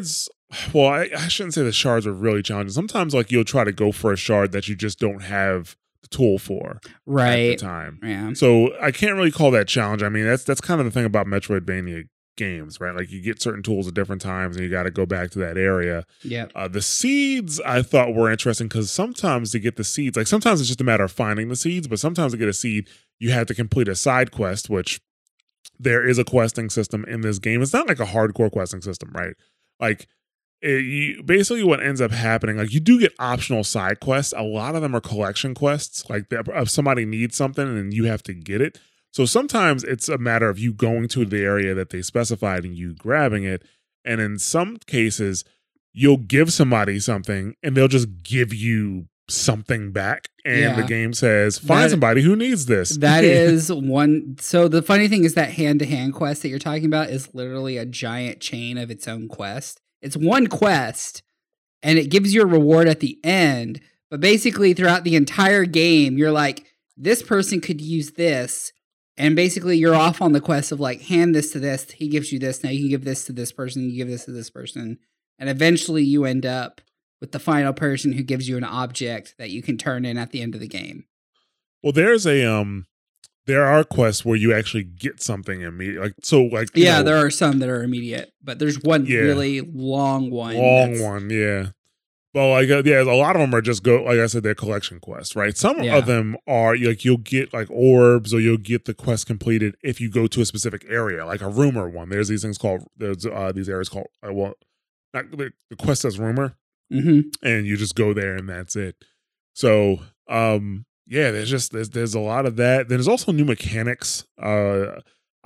A: well, I, I shouldn't say the shards are really challenging. Sometimes like you'll try to go for a shard that you just don't have the tool for
B: right
A: at the time.
B: Yeah.
A: So I can't really call that challenge. I mean, that's that's kind of the thing about Metroidvania games, right? Like you get certain tools at different times and you got to go back to that area.
B: Yeah.
A: Uh, the seeds I thought were interesting because sometimes to get the seeds, like sometimes it's just a matter of finding the seeds, but sometimes to get a seed, you have to complete a side quest, which there is a questing system in this game. It's not like a hardcore questing system, right? Like it, you, basically what ends up happening, like you do get optional side quests. A lot of them are collection quests, like if somebody needs something and you have to get it. So sometimes it's a matter of you going to the area that they specified and you grabbing it. And in some cases, you'll give somebody something and they'll just give you something back. And
B: Yeah.
A: the game says, find
B: That-
A: somebody who needs this.
B: That is one. So the funny thing is that hand-to-hand quest that you're talking about is literally a giant chain of its own quest. It's one quest and it gives you a reward at the end. But basically throughout the entire game, you're like, this person could use this. And basically you're off on the quest of like, hand this to this. He gives you this. Now you can give this to this person. You give this to this person. And eventually you end up with the final person who gives you an object that you can turn in at the end of the game.
A: Well, there's a, um, there are quests where you actually get something immediately. Like, so like, you
B: Yeah,
A: know,
B: there are some that are immediate, but there's one
A: Yeah.
B: really long one.
A: long
B: that's-
A: one. Yeah. Well, like, uh, yeah, a lot of them are just go, like I said, they're collection quests, right? Some
B: Yeah.
A: of them are like, you'll get like orbs or you'll get the quest completed if you go to a specific area, like a rumor one. There's these things called, there's uh, these areas called, uh, well, not, the, the quest says rumor.
B: Mhm.
A: And you just go there and that's it. So, um, yeah, there's just there's there's a lot of that. There's also new mechanics. Uh,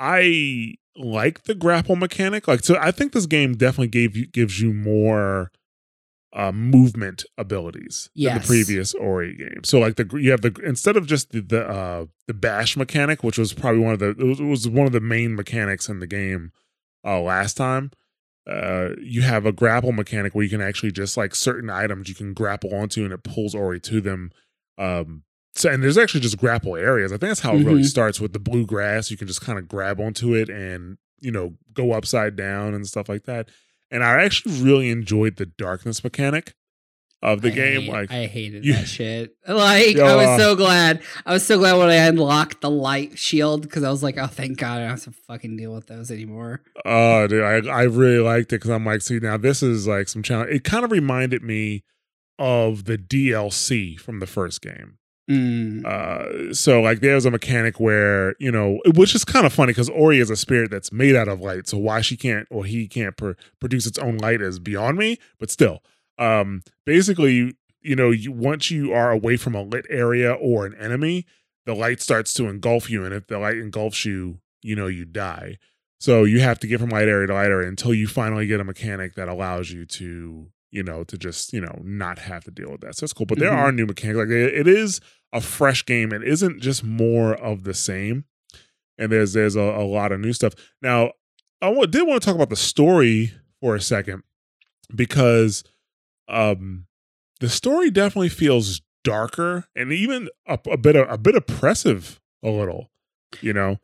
A: I like the grapple mechanic. Like, so I think this game definitely gave you gives you more uh, movement abilities than
B: Yes.
A: the previous Ori game. So, like the you have the instead of just the the, uh, the bash mechanic, which was probably one of the it was, it was one of the main mechanics in the game uh, last time. Uh, you have a grapple mechanic where you can actually just like certain items you can grapple onto and it pulls Ori to them. Um, so and there's actually just grapple areas. I think that's how it really
B: Mhm.
A: starts with the blue grass. You can just kind of grab onto it and you know go upside down and stuff like that. And I actually really enjoyed the darkness mechanic of the
B: I
A: game.
B: hate-
A: Like
B: I hated
A: you-
B: that shit. Like
A: Yo,
B: I was
A: uh,
B: so glad. I was so glad when I unlocked the light shield because I was like, oh, thank God I don't have to fucking deal with those anymore.
A: Oh, dude, I, I really liked it because I'm like, see, now this is like some challenge. It kind of reminded me of the D L C from the first game.
B: Mm.
A: Uh, so like there's a mechanic where, you know, which is kind of funny because Ori is a spirit that's made out of light. So why she can't or he can't pr- produce its own light is beyond me. But still, um, basically, you know, you once you are away from a lit area or an enemy, the light starts to engulf you. And if the light engulfs you, you know, you die. So you have to get from light area to light area until you finally get a mechanic that allows you to, you know, to just, you know, not have to deal with that. So that's cool. But there
B: Mhm.
A: are new mechanics. Like it, it is a fresh game. It isn't just more of the same. And there's there's a, a lot of new stuff. Now, I w- did want to talk about the story for a second because um, the story definitely feels darker and even a, a bit a bit oppressive a little, you know.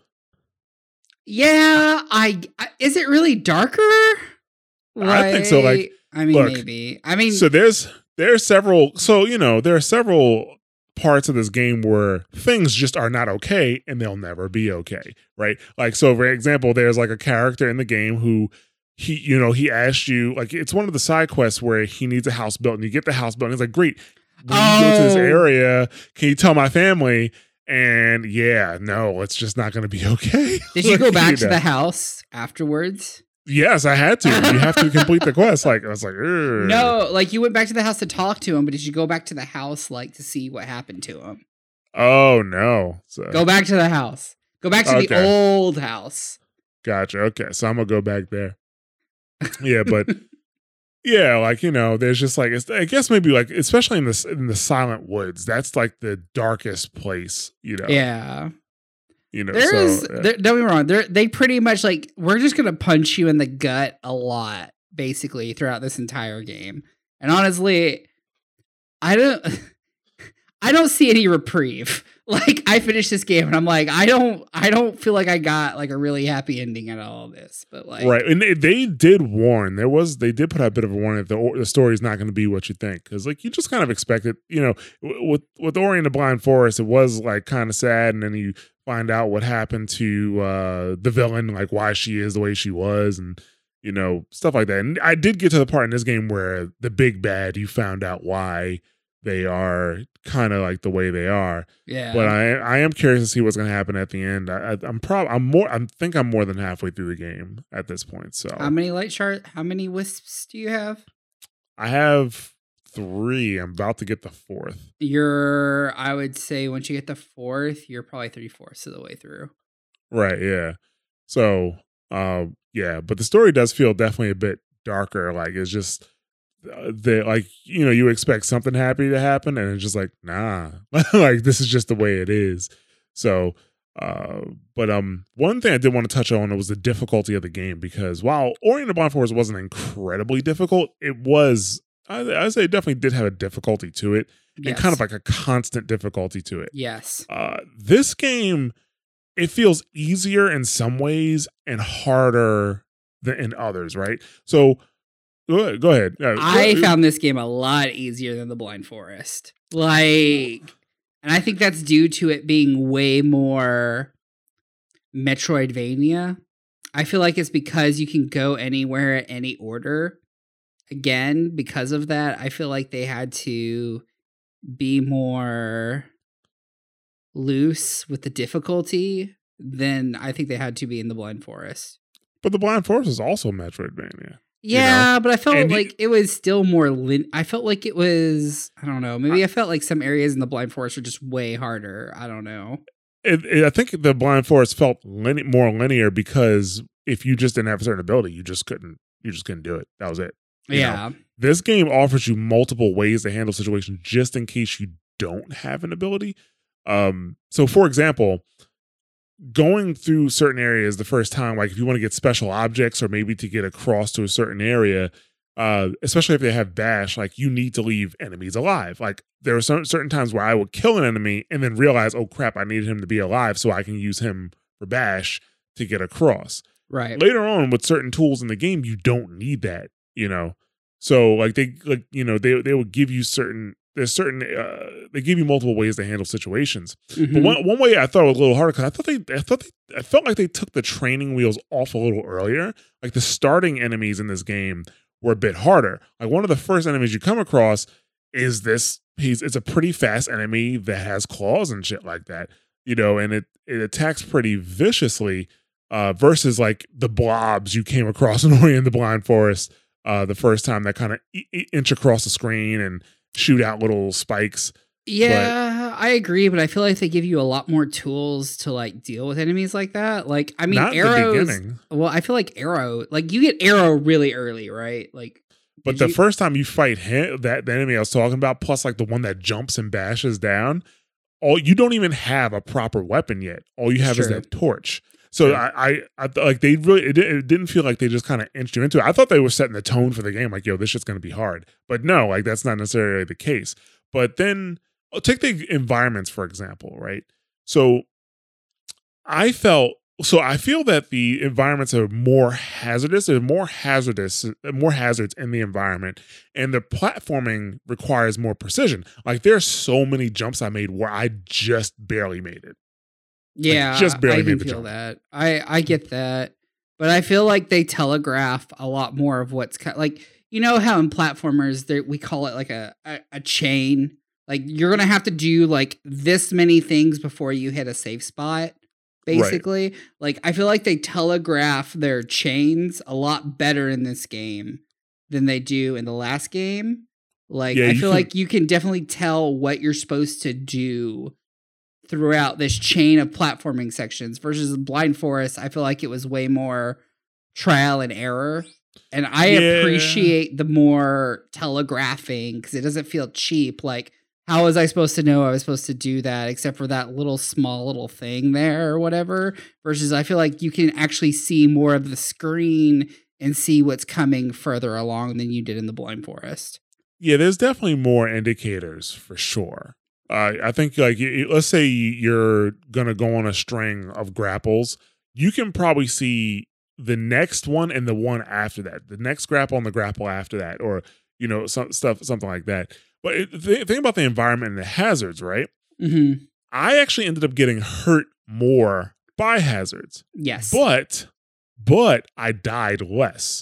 B: Yeah, I, I is it really darker?
A: I think so, like,
B: I mean,
A: look,
B: maybe. I mean,
A: So there's there's several so you know there are several parts of this game where things just are not okay and they'll never be okay, right? Like, so for example, there's like a character in the game who he you know he asks you, like, it's one of the side quests where he needs a house built and you get the house built and he's like, great, when you go to this
B: Oh.
A: area, can you tell my family? And yeah, no, it's just not going to be okay.
B: did you
A: Like,
B: go back to
A: know.
B: the house afterwards?
A: Yes, I had to. You have to complete the quest. Like, I was like, Ugh.
B: No, like you went back to the house to talk to him, but did you go back to the house like to see what happened to him?
A: Oh no. So
B: Go back to the house. Go back to the
A: Okay.
B: old house.
A: Gotcha. Okay, so I'm gonna go back there. Yeah, but yeah, like, you know, there's just like it's, I guess maybe like especially in this in the Silent Woods, that's like the darkest place. You know.
B: Yeah.
A: You know.
B: There
A: so,
B: is,
A: yeah.
B: there, don't be wrong. They're, they pretty much like, we're just going to punch you in the gut a lot, basically, throughout this entire game. And honestly, I don't, I don't see any reprieve. Like I finished this game and I'm like, I don't, I don't feel like I got like a really happy ending at all of this. But like,
A: right, and they, they did warn. There was they did put out a bit of a warning that the the story is not going to be what you think, because like you just kind of expect it. You know, with with Ori and the Blind Forest, it was like kind of sad, and then you find out what happened to uh, the villain, like why she is the way she was, and you know stuff like that. And I did get to the part in this game where the big bad, you found out why they are kind of like the way they are.
B: Yeah.
A: But I I am curious to see what's going to happen at the end. I, I, I'm probably I'm more I think I'm more than halfway through the game at this point. So
B: how many light shard? How many wisps do you have?
A: I have three. I'm about to get the fourth.
B: You're, I would say, once you get the fourth, you're probably three fourths of the way through.
A: Right. Yeah. So, uh, yeah, but the story does feel definitely a bit darker. Like it's just. Uh, they like you know you expect something happy to happen and it's just like nah like this is just the way it is. So uh but um one thing I did want to touch on was the difficulty of the game, because while Ori and the Blind Forest wasn't incredibly difficult, it was I, I say it definitely did have a difficulty to it, and
B: Yes.
A: kind of like a constant difficulty to it.
B: Yes.
A: Uh this game, it feels easier in some ways and harder than in others, right? So Go ahead. Go ahead. Yeah,
B: I
A: go-
B: found this game a lot easier than the Blind Forest. Like, and I think that's due to it being way more Metroidvania. I feel like it's because you can go anywhere at any order. Again, because of that, I feel like they had to be more loose with the difficulty than I think they had to be in the Blind Forest.
A: But the Blind Forest is also Metroidvania.
B: Yeah,
A: know?
B: but I felt
A: And
B: like
A: you-
B: it was still more. Lin- I felt like it was. I don't know. Maybe I, felt like some areas in the Blind Forest are just way harder. I don't know.
A: It, it, I think the Blind Forest felt line- more linear because if you just didn't have a certain ability, you just couldn't. You just couldn't do it. That was it. You
B: Yeah.
A: know? This game offers you multiple ways to handle situations just in case you don't have an ability. Um. So, for example, going through certain areas the first time, like if you want to get special objects or maybe to get across to a certain area, uh, especially if they have bash, like you need to leave enemies alive. Like there are certain, certain times where I would kill an enemy and then realize, oh crap, I needed him to be alive so I can use him for bash to get across.
B: Right.
A: Later on with certain tools in the game, you don't need that, you know? So like they, like, you know, they, they will give you certain, there's certain, uh, they give you multiple ways to handle situations.
B: Mhm.
A: But one, one way I thought was a little harder because I thought they, I thought they, I felt like they took the training wheels off a little earlier. Like the starting enemies in this game were a bit harder. Like one of the first enemies you come across is this. He's it's a pretty fast enemy that has claws and shit like that, you know, and it it attacks pretty viciously. Uh, versus like the blobs you came across in Ori and the Blind Forest uh, the first time that kind of e- e- inch across the screen and shoot out little spikes.
B: Yeah, I agree, but I feel like they give you a lot more tools to like deal with enemies like that. Like, I mean,
A: Not in the
B: arrows.
A: beginning.
B: Well, I feel like arrow, like you get arrow really early, right? Like,
A: But
B: did
A: the
B: you-
A: first time you fight him, that the enemy I was talking about, plus like the one that jumps and bashes down, all you don't even have a proper weapon yet. All you have is
B: True.
A: that torch. So
B: True.
A: I, I, I like they really it, didn't- it didn't feel like they just kind of inched you into it. I thought they were setting the tone for the game, like yo, this shit's gonna be hard. But no, like that's not necessarily the case. But then oh, take the environments for example, right? So I felt so I feel that the environments are more hazardous. There's more hazardous, more hazards in the environment, and the platforming requires more precision. Like there's so many jumps I made where I just barely made it.
B: yeah,
A: just barely
B: I can
A: made the
B: feel
A: jump.
B: that. I I get that, but I feel like they telegraph a lot more of what's kind like you know how in platformers there we call it like a, a a chain. Like you're gonna have to do like this many things before you hit a safe spot. Basically, like I feel like they telegraph their chains a lot better in this game than they do in the last game. Like
A: Yeah,
B: I
A: you
B: feel
A: can-
B: like you can definitely tell what you're supposed to do throughout this chain of platforming sections versus Blind Forest. I feel like it was way more trial and error. And I
A: Yeah.
B: appreciate the more telegraphing because it doesn't feel cheap. Like, how was I supposed to know I was supposed to do that except for that little small little thing there or whatever? Versus I feel like you can actually see more of the screen and see what's coming further along than you did in the Blind Forest.
A: Yeah, there's definitely more indicators for sure. Uh, I think like you, let's say you're gonna go on a string of grapples, you can probably see the next one and the one after that, the next grapple and the grapple after that, or you know some stuff, something like that. But it, the thing about the environment and the hazards, right?
B: Mm-hmm.
A: I actually ended up getting hurt more by hazards.
B: Yes,
A: but but I died less.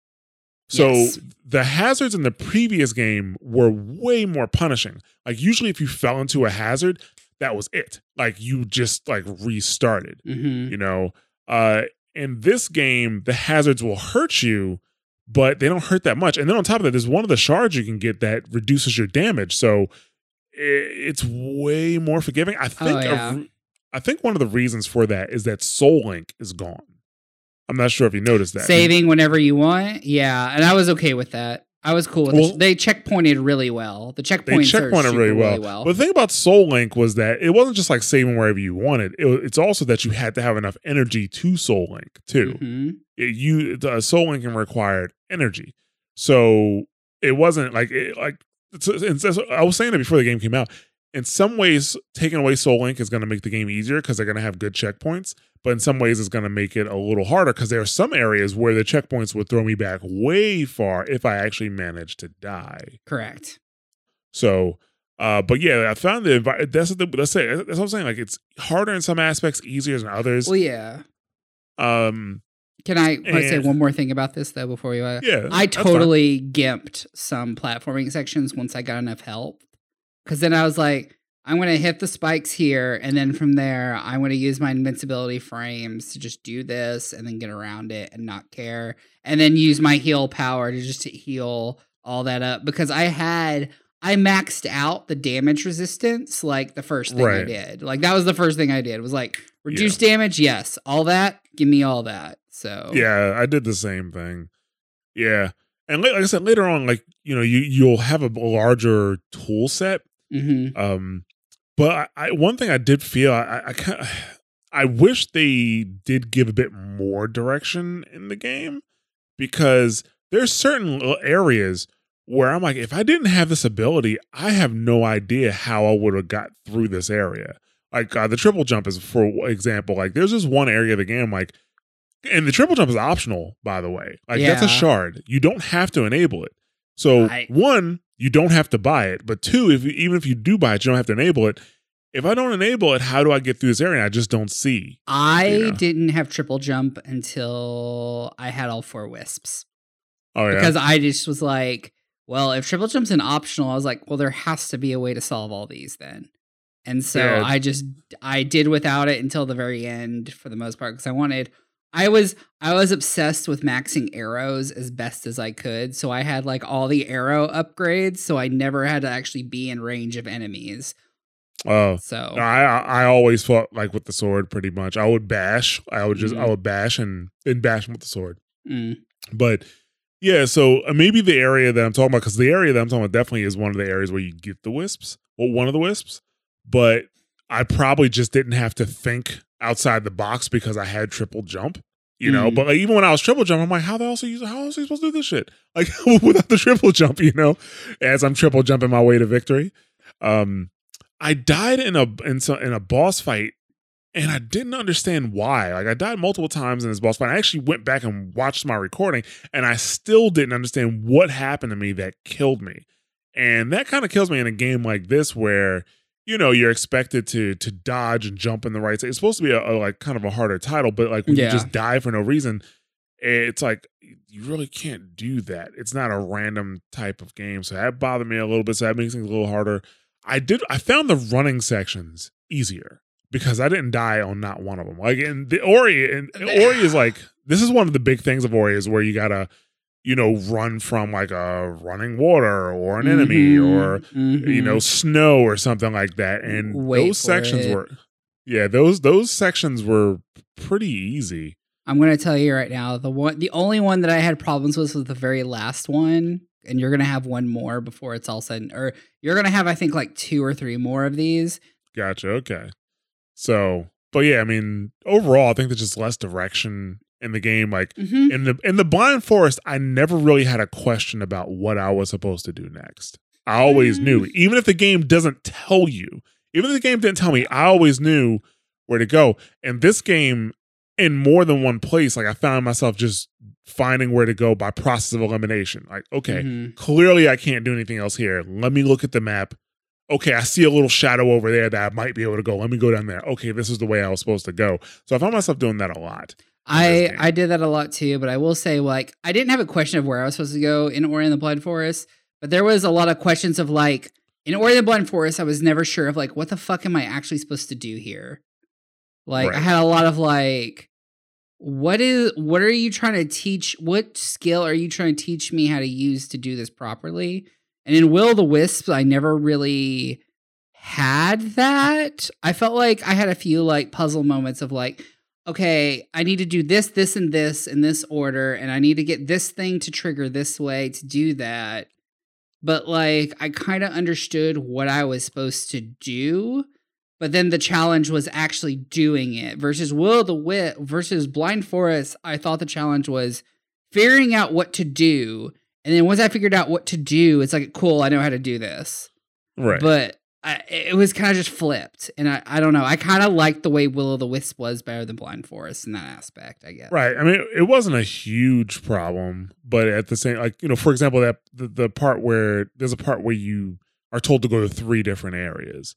A: So
B: yes.
A: the hazards in the previous game were way more punishing. Like usually if you fell into a hazard, that was it. Like you just like restarted,
B: Mm-hmm.
A: you know? Uh, in this game, the hazards will hurt you, but they don't hurt that much. And then on top of that, there's one of the shards you can get that reduces your damage. So it's way more forgiving. I think,
B: Oh, yeah.
A: a, I think one of the reasons for that is that Soul Link is gone. I'm not sure if you noticed that.
B: Saving whenever you want. Yeah. And I was okay with that. I was cool with
A: well,
B: it. They checkpointed really well. The checkpoints
A: they checkpointed
B: are
A: really well.
B: really well.
A: But the thing about Soul Link was that it wasn't just like saving wherever you wanted. It, it's also that you had to have enough energy to Soul Link too.
B: Mm-hmm.
A: It, you uh, Soul Linking required energy, so it wasn't like it, like it's, it's, it's, I was saying it before the game came out. In some ways, taking away Soul Link is going to make the game easier because they're going to have good checkpoints. But in some ways, it's going to make it a little harder because there are some areas where the checkpoints would throw me back way far if I actually managed to die.
B: Correct.
A: So, uh, but yeah, I found the environment. That's the, let's say that's what I'm saying. Like it's harder in some aspects, easier in others.
B: Well, yeah.
A: Um,
B: Can I, can I say
A: and-
B: one more thing about this though before you? Uh,
A: yeah,
B: I
A: that's fine.
B: totally gimped some platforming sections once I got enough help. Because then I was like, I'm going to hit the spikes here. And then from there, I'm going to use my invincibility frames to just do this and then get around it and not care. And then use my heal power to just heal all that up. Because I had, I maxed out the damage resistance like the first thing I
A: Right.
B: did. Like that was the first thing I did. Was like, reduce damage? Yes. All that? Give me all that. So.
A: Yeah, I did the same thing. Yeah. And like I said, later on, like, you know, you, you'll have a larger tool set.
B: Mm-hmm.
A: Um, but I, I, one thing I did feel, I, I kind of, I wish they did give a bit more direction in the game because there's certain areas where I'm like, if I didn't have this ability, I have no idea how I would have got through this area. Like uh, the triple jump is, for example, like there's this one area of the game, like, and the triple jump is optional, by the way. Like that's a
B: Yeah.
A: shard. You don't have to enable it. So
B: I-
A: one, you don't have to buy it. But two, if you, even if you do buy it, you don't have to enable it. If I don't enable it, how do I get through this area? I just don't see.
B: I
A: you know?
B: didn't have triple jump until I had all four wisps.
A: Oh yeah,
B: Because I just was like, well, if triple jump's an optional, I was like, well, there has to be a way to solve all these then. And so
A: Yeah.
B: I just, I did without it until the very end for the most part because I wanted, I was, I was obsessed with maxing arrows as best as I could. So I had like all the arrow upgrades. So I never had to actually be in range of enemies.
A: Oh,
B: So
A: no, I I always fought like with the sword pretty much. I would bash. I would just I
B: Mhm.
A: would bash and then bash with the sword.
B: mm,
A: But yeah, so uh, maybe the area that I'm talking about, because the area that I'm talking about definitely is one of the areas where you get the wisps, or one of the wisps. But I probably just didn't have to think outside the box because I had triple jump, you know.
B: Mhm.
A: But like, even when I was triple jump, I'm like, how the else are you? How else are you supposed to do this shit? Like without the triple jump, you know, as I'm triple jumping my way to victory. Um, I died in a in, so, in a boss fight. And I didn't understand why. Like I died multiple times in this boss fight. I actually went back and watched my recording, and I still didn't understand what happened to me that killed me. And that kind of kills me in a game like this, where you know you're expected to to dodge and jump in the right side. It's supposed to be a, a like kind of a harder title, but like when
B: Yeah.
A: you just die for no reason, it's like you really can't do that. It's not a random type of game, so that bothered me a little bit. So that makes things a little harder. I did. I found the running sections easier, because I didn't die on not one of them. Like in the Ori, and Ori is like, this is one of the big things of Ori is where you gotta, you know, run from like a running water or an enemy
B: Mhm,
A: or you
B: mhm.
A: know snow or something like that. And
B: Wait
A: those
B: for
A: sections
B: it.
A: were, yeah, those those sections were pretty easy.
B: I'm gonna tell you right now, the one, the only one that I had problems with was the very last one, and you're gonna have one more before it's all said, or you're gonna have, I think, like two or three more of these.
A: Gotcha. Okay. So, but yeah, I mean, overall, I think there's just less direction in the game. Like
B: Mm-hmm.
A: in the in the Blind Forest, I never really had a question about what I was supposed to do next. I always knew, even if the game doesn't tell you, even if the game didn't tell me, I always knew where to go. And this game, in more than one place, like I found myself just finding where to go by process of elimination. Like, okay,
B: Mm-hmm.
A: clearly I can't do anything else here. Let me look at the map. Okay, I see a little shadow over there that I might be able to go. Let me go down there. Okay, this is the way I was supposed to go. So I found myself doing that a lot.
B: I I did that a lot too, but I will say, like, I didn't have a question of where I was supposed to go in Ori and the Blind Forest, but there was a lot of questions of like, in Ori and the Blind Forest, I was never sure of like, what the fuck am I actually supposed to do here? Like,
A: Right.
B: I had a lot of like, what is, what are you trying to teach? What skill are you trying to teach me how to use to do this properly? And in Will the Wisp, I never really had that. I felt like I had a few like puzzle moments of like, okay, I need to do this, this, and this in this order, and I need to get this thing to trigger this way to do that. But like, I kind of understood what I was supposed to do, but then the challenge was actually doing it. Versus Will the Wisp versus Blind Forest, I thought the challenge was figuring out what to do. And then once I figured out what to do, it's like, cool, I know how to do this.
A: Right.
B: But I, it was kind of just flipped. And I, I don't know. I kind of liked the way Will o' the Wisp was better than Blind Forest in that aspect, I guess.
A: Right. I mean, it wasn't a huge problem, but at the same, like, you know, for example, that the, the part where there's a part where you are told to go to three different areas.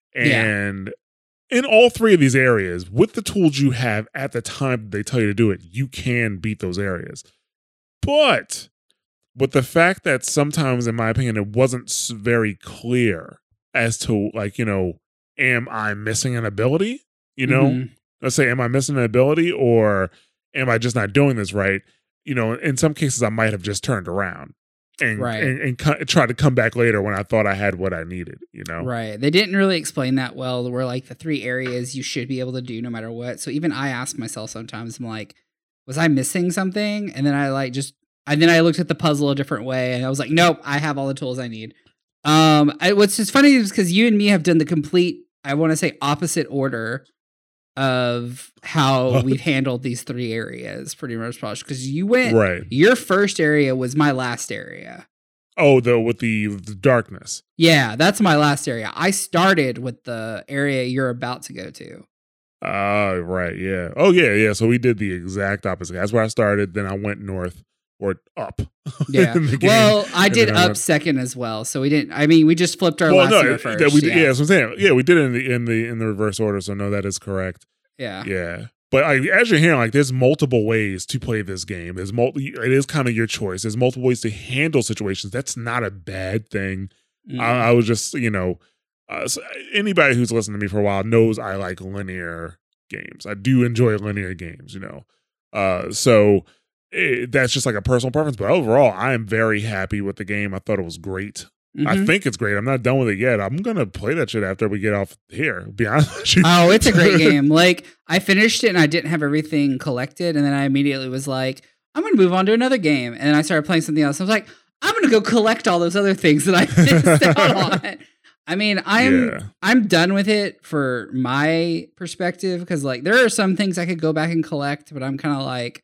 A: And yeah. in all three of these areas, with the tools you have at the time they tell you to do it, you can beat those areas. But with the fact that sometimes, in my opinion, it wasn't very clear as to, like, you know, am I missing an ability? You know, mm-hmm. let's say, am I missing an ability, or am I just not doing this right? You know, in some cases, I might have just turned around and
B: right.
A: and, and co- try to come back later when I thought I had what I needed, you know?
B: Right. They didn't really explain that well. Where like the three areas you should be able to do no matter what. So even I ask myself sometimes, I'm like, was I missing something? And then I like just, and then I looked at the puzzle a different way, and I was like, nope, I have all the tools I need. Um, I, what's just funny is because you and me have done the complete, I want to say, opposite order of how we've handled these three areas, pretty much. Because you went,
A: right.
B: your first area was my last area.
A: Oh, the with the, the darkness.
B: Yeah, that's my last area. I started with the area you're about to go to.
A: Oh, uh, right, yeah. Oh, yeah, yeah. So we did the exact opposite. That's where I started. Then I went north. Or up.
B: Yeah. Well, I did up went... second as well. So we didn't. I mean, we just flipped our well, last no, year first.
A: That we,
B: yeah.
A: yeah, that's what I'm saying. Yeah, we did it in the in the in the reverse order. So no, that is correct.
B: Yeah.
A: Yeah. But I, as you're hearing, like, there's multiple ways to play this game. There's multi. It is kind of your choice. There's multiple ways to handle situations. That's not a bad thing. Mm. I, I was just, you know, uh, so anybody who's listened to me for a while knows I like linear games. I do enjoy linear games. You know, uh, so. It, that's just like a personal preference, but overall, I am very happy with the game. I thought it was great. Mm-hmm. I think it's great. I'm not done with it yet. I'm gonna play that shit after we get off here. To be honest with you.
B: Oh, it's a great game. Like, I finished it and I didn't have everything collected, and then I immediately was like, I'm gonna move on to another game, and then I started playing something else. I was like, I'm gonna go collect all those other things that I missed out on. I mean, I'm yeah. I'm done with it for my perspective, because like there are some things I could go back and collect, but I'm kind of like,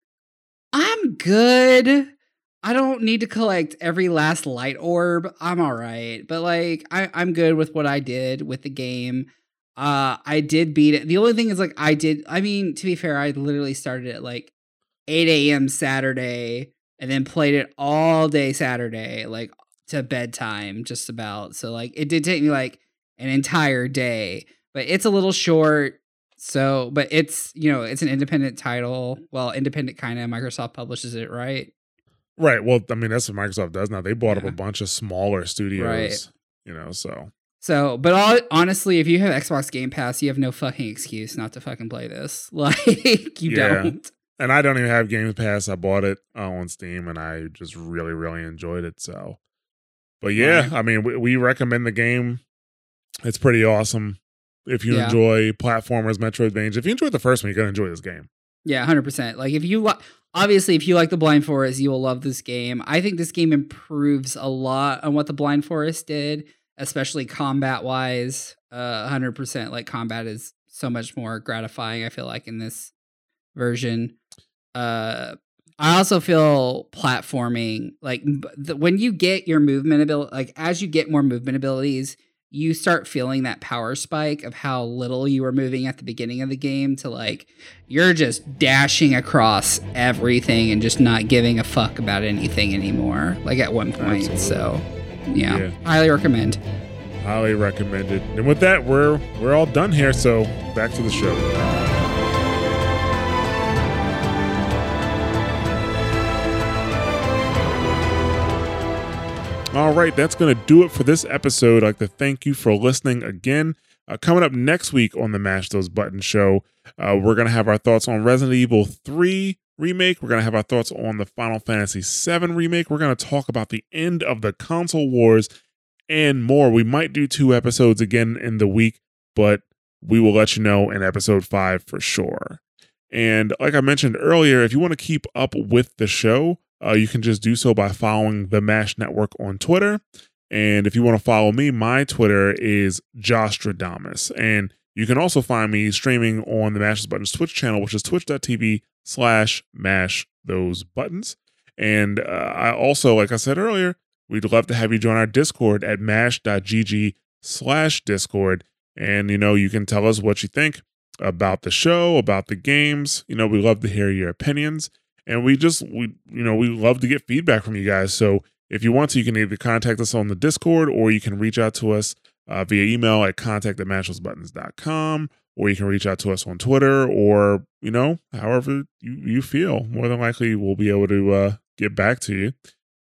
B: I'm good. I don't need to collect every last light orb. I'm all right. But like, I, I'm good with what I did with the game. Uh, I did beat it. The only thing is like, I did, I mean, to be fair, I literally started at like eight a.m. Saturday and then played it all day Saturday, like to bedtime just about. So like, it did take me like an entire day, but it's a little short. So, but it's, you know, it's an independent title. Well, independent kind of. Microsoft publishes it, right?
A: Right. Well, I mean, that's what Microsoft does now. They bought yeah. up a bunch of smaller studios,
B: right.
A: you know, so.
B: So, but all, honestly, if you have Xbox Game Pass, you have no fucking excuse not to fucking play this. Like, you yeah. don't.
A: And I don't even have Game Pass. I bought it uh, on Steam, and I just really, really enjoyed it, so. But yeah, right. I mean, we, we recommend the game. It's pretty awesome. If you yeah. enjoy platformers, Metroidvania, if you enjoyed the first one, you're going to enjoy this game.
B: Yeah, one hundred percent. Like, if you, li- obviously, if you like the Blind Forest, you will love this game. I think this game improves a lot on what the Blind Forest did, especially combat-wise. Uh, one hundred percent. Like, combat is so much more gratifying, I feel like, in this version. Uh, I also feel platforming, like the, when you get your movement ability, like as you get more movement abilities, you start feeling that power spike of how little you were moving at the beginning of the game to like, you're just dashing across everything and just not giving a fuck about anything anymore. Like at one point. Absolutely. So yeah, yeah, highly recommend.
A: Highly recommended. And with that, we're, we're all done here. So back to the show. All right, that's going to do it for this episode. I'd like to thank you for listening again. Uh, coming up next week on the Mash Those Buttons show, uh, we're going to have our thoughts on Resident Evil three remake. We're going to have our thoughts on the Final Fantasy seven remake. We're going to talk about the end of the console wars and more. We might do two episodes again in the week, but we will let you know in episode five for sure. And like I mentioned earlier, if you want to keep up with the show, Uh, you can just do so by following the MASH Network on Twitter. And if you want to follow me, my Twitter is Jostradamus. And you can also find me streaming on the Mash Those Buttons Twitch channel, which is twitch.tv slash mash those buttons. And uh, I also, like I said earlier, we'd love to have you join our Discord at mash.gg slash Discord. And, you know, you can tell us what you think about the show, about the games. You know, we love to hear your opinions. And we just, we you know, we love to get feedback from you guys. So if you want to, you can either contact us on the Discord or you can reach out to us uh, via email at contact at mash those buttons dot com, or you can reach out to us on Twitter, or, you know, however you, you feel. More than likely, we'll be able to uh, get back to you.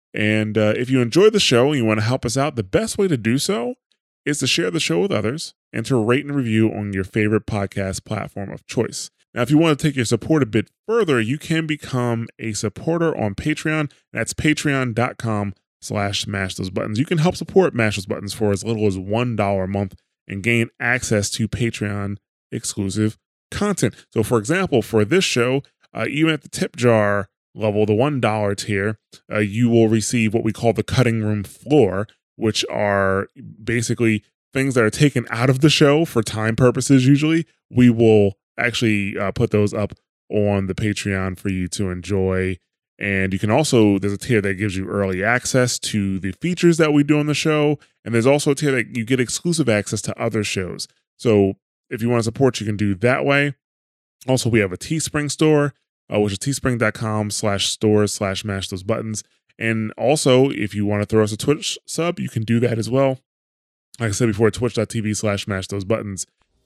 A: And uh, if you enjoyed the show and you want to help us out, the best way to do so is to share the show with others and to rate and review on your favorite podcast platform of choice. Now, if you want to take your support a bit further, you can become a supporter on Patreon. That's patreon.com slash smash those buttons. You can help support Mash Those Buttons for as little as one dollar a month and gain access to Patreon exclusive content. So, for example, for this show, uh, even at the tip jar level, the one dollar tier, uh, you will receive what we call the cutting room floor, which are basically things that are taken out of the show for time purposes. Usually, we will actually uh, put those up on the Patreon for you to enjoy. And you can also, there's a tier that gives you early access to the features that we do on the show. And there's also a tier that you get exclusive access to other shows. So if you want to support, you can do that way. Also, we have a Teespring store, uh, which is teespring.com slash stores slash mash those buttons. And also, if you want to throw us a Twitch sub, you can do that as well. Like I said before, twitch.tv slash mash those buttons.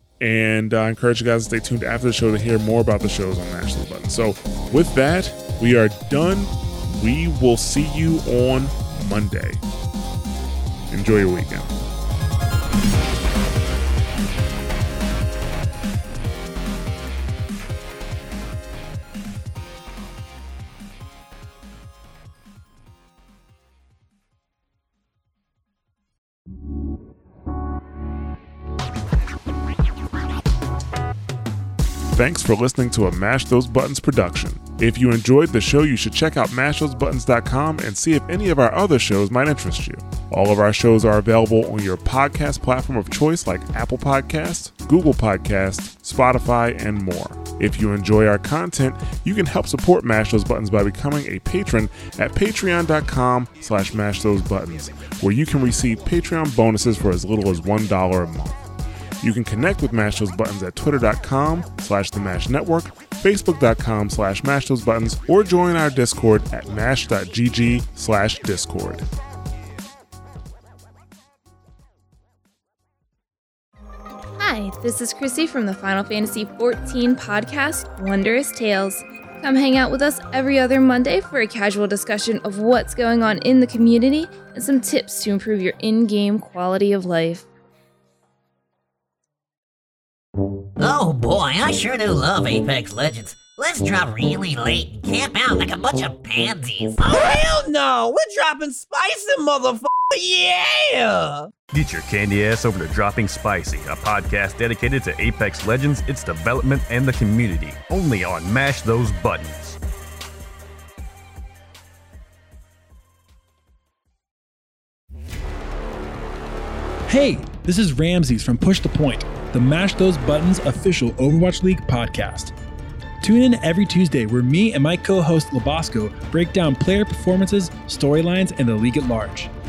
A: And I encourage you guys to stay tuned after the show to hear more about the shows on Mash Those Buttons. So with that, we are done. We will see you on Monday. Enjoy your weekend. Thanks for listening to a Mash Those Buttons production. If you enjoyed the show, you should check out mash those buttons dot com and see if any of our other shows might interest you. All of our shows are available on your podcast platform of choice like Apple Podcasts, Google Podcasts, Spotify, and more. If you enjoy our content, you can help support Mash Those Buttons by becoming a patron at patreon.com slash mash those buttons, where you can receive Patreon bonuses for as little as one dollar a month. You can connect with Mash Those Buttons at twitter.com slash the Mash Network, facebook.com slash mash those buttons, or join our Discord at mash.gg slash discord.
C: Hi, this is Chrissy from the Final Fantasy fourteen podcast, Wondrous Tales. Come hang out with us every other Monday for a casual discussion of what's going on in the community and some tips to improve your in-game quality of life.
D: Oh boy, I sure do love Apex Legends. Let's drop really late and camp out like a bunch of pansies.
E: Oh hell no! We're dropping spicy, motherfucker! Yeah!
F: Get your candy ass over to Dropping Spicy, a podcast dedicated to Apex Legends, its development, and the community. Only on Mash Those Buttons.
G: Hey, this is Ramses from Push the Point, the Mash Those Buttons official Overwatch League podcast. Tune in every Tuesday where me and my co-host Labosco break down player performances, storylines, and the league at large.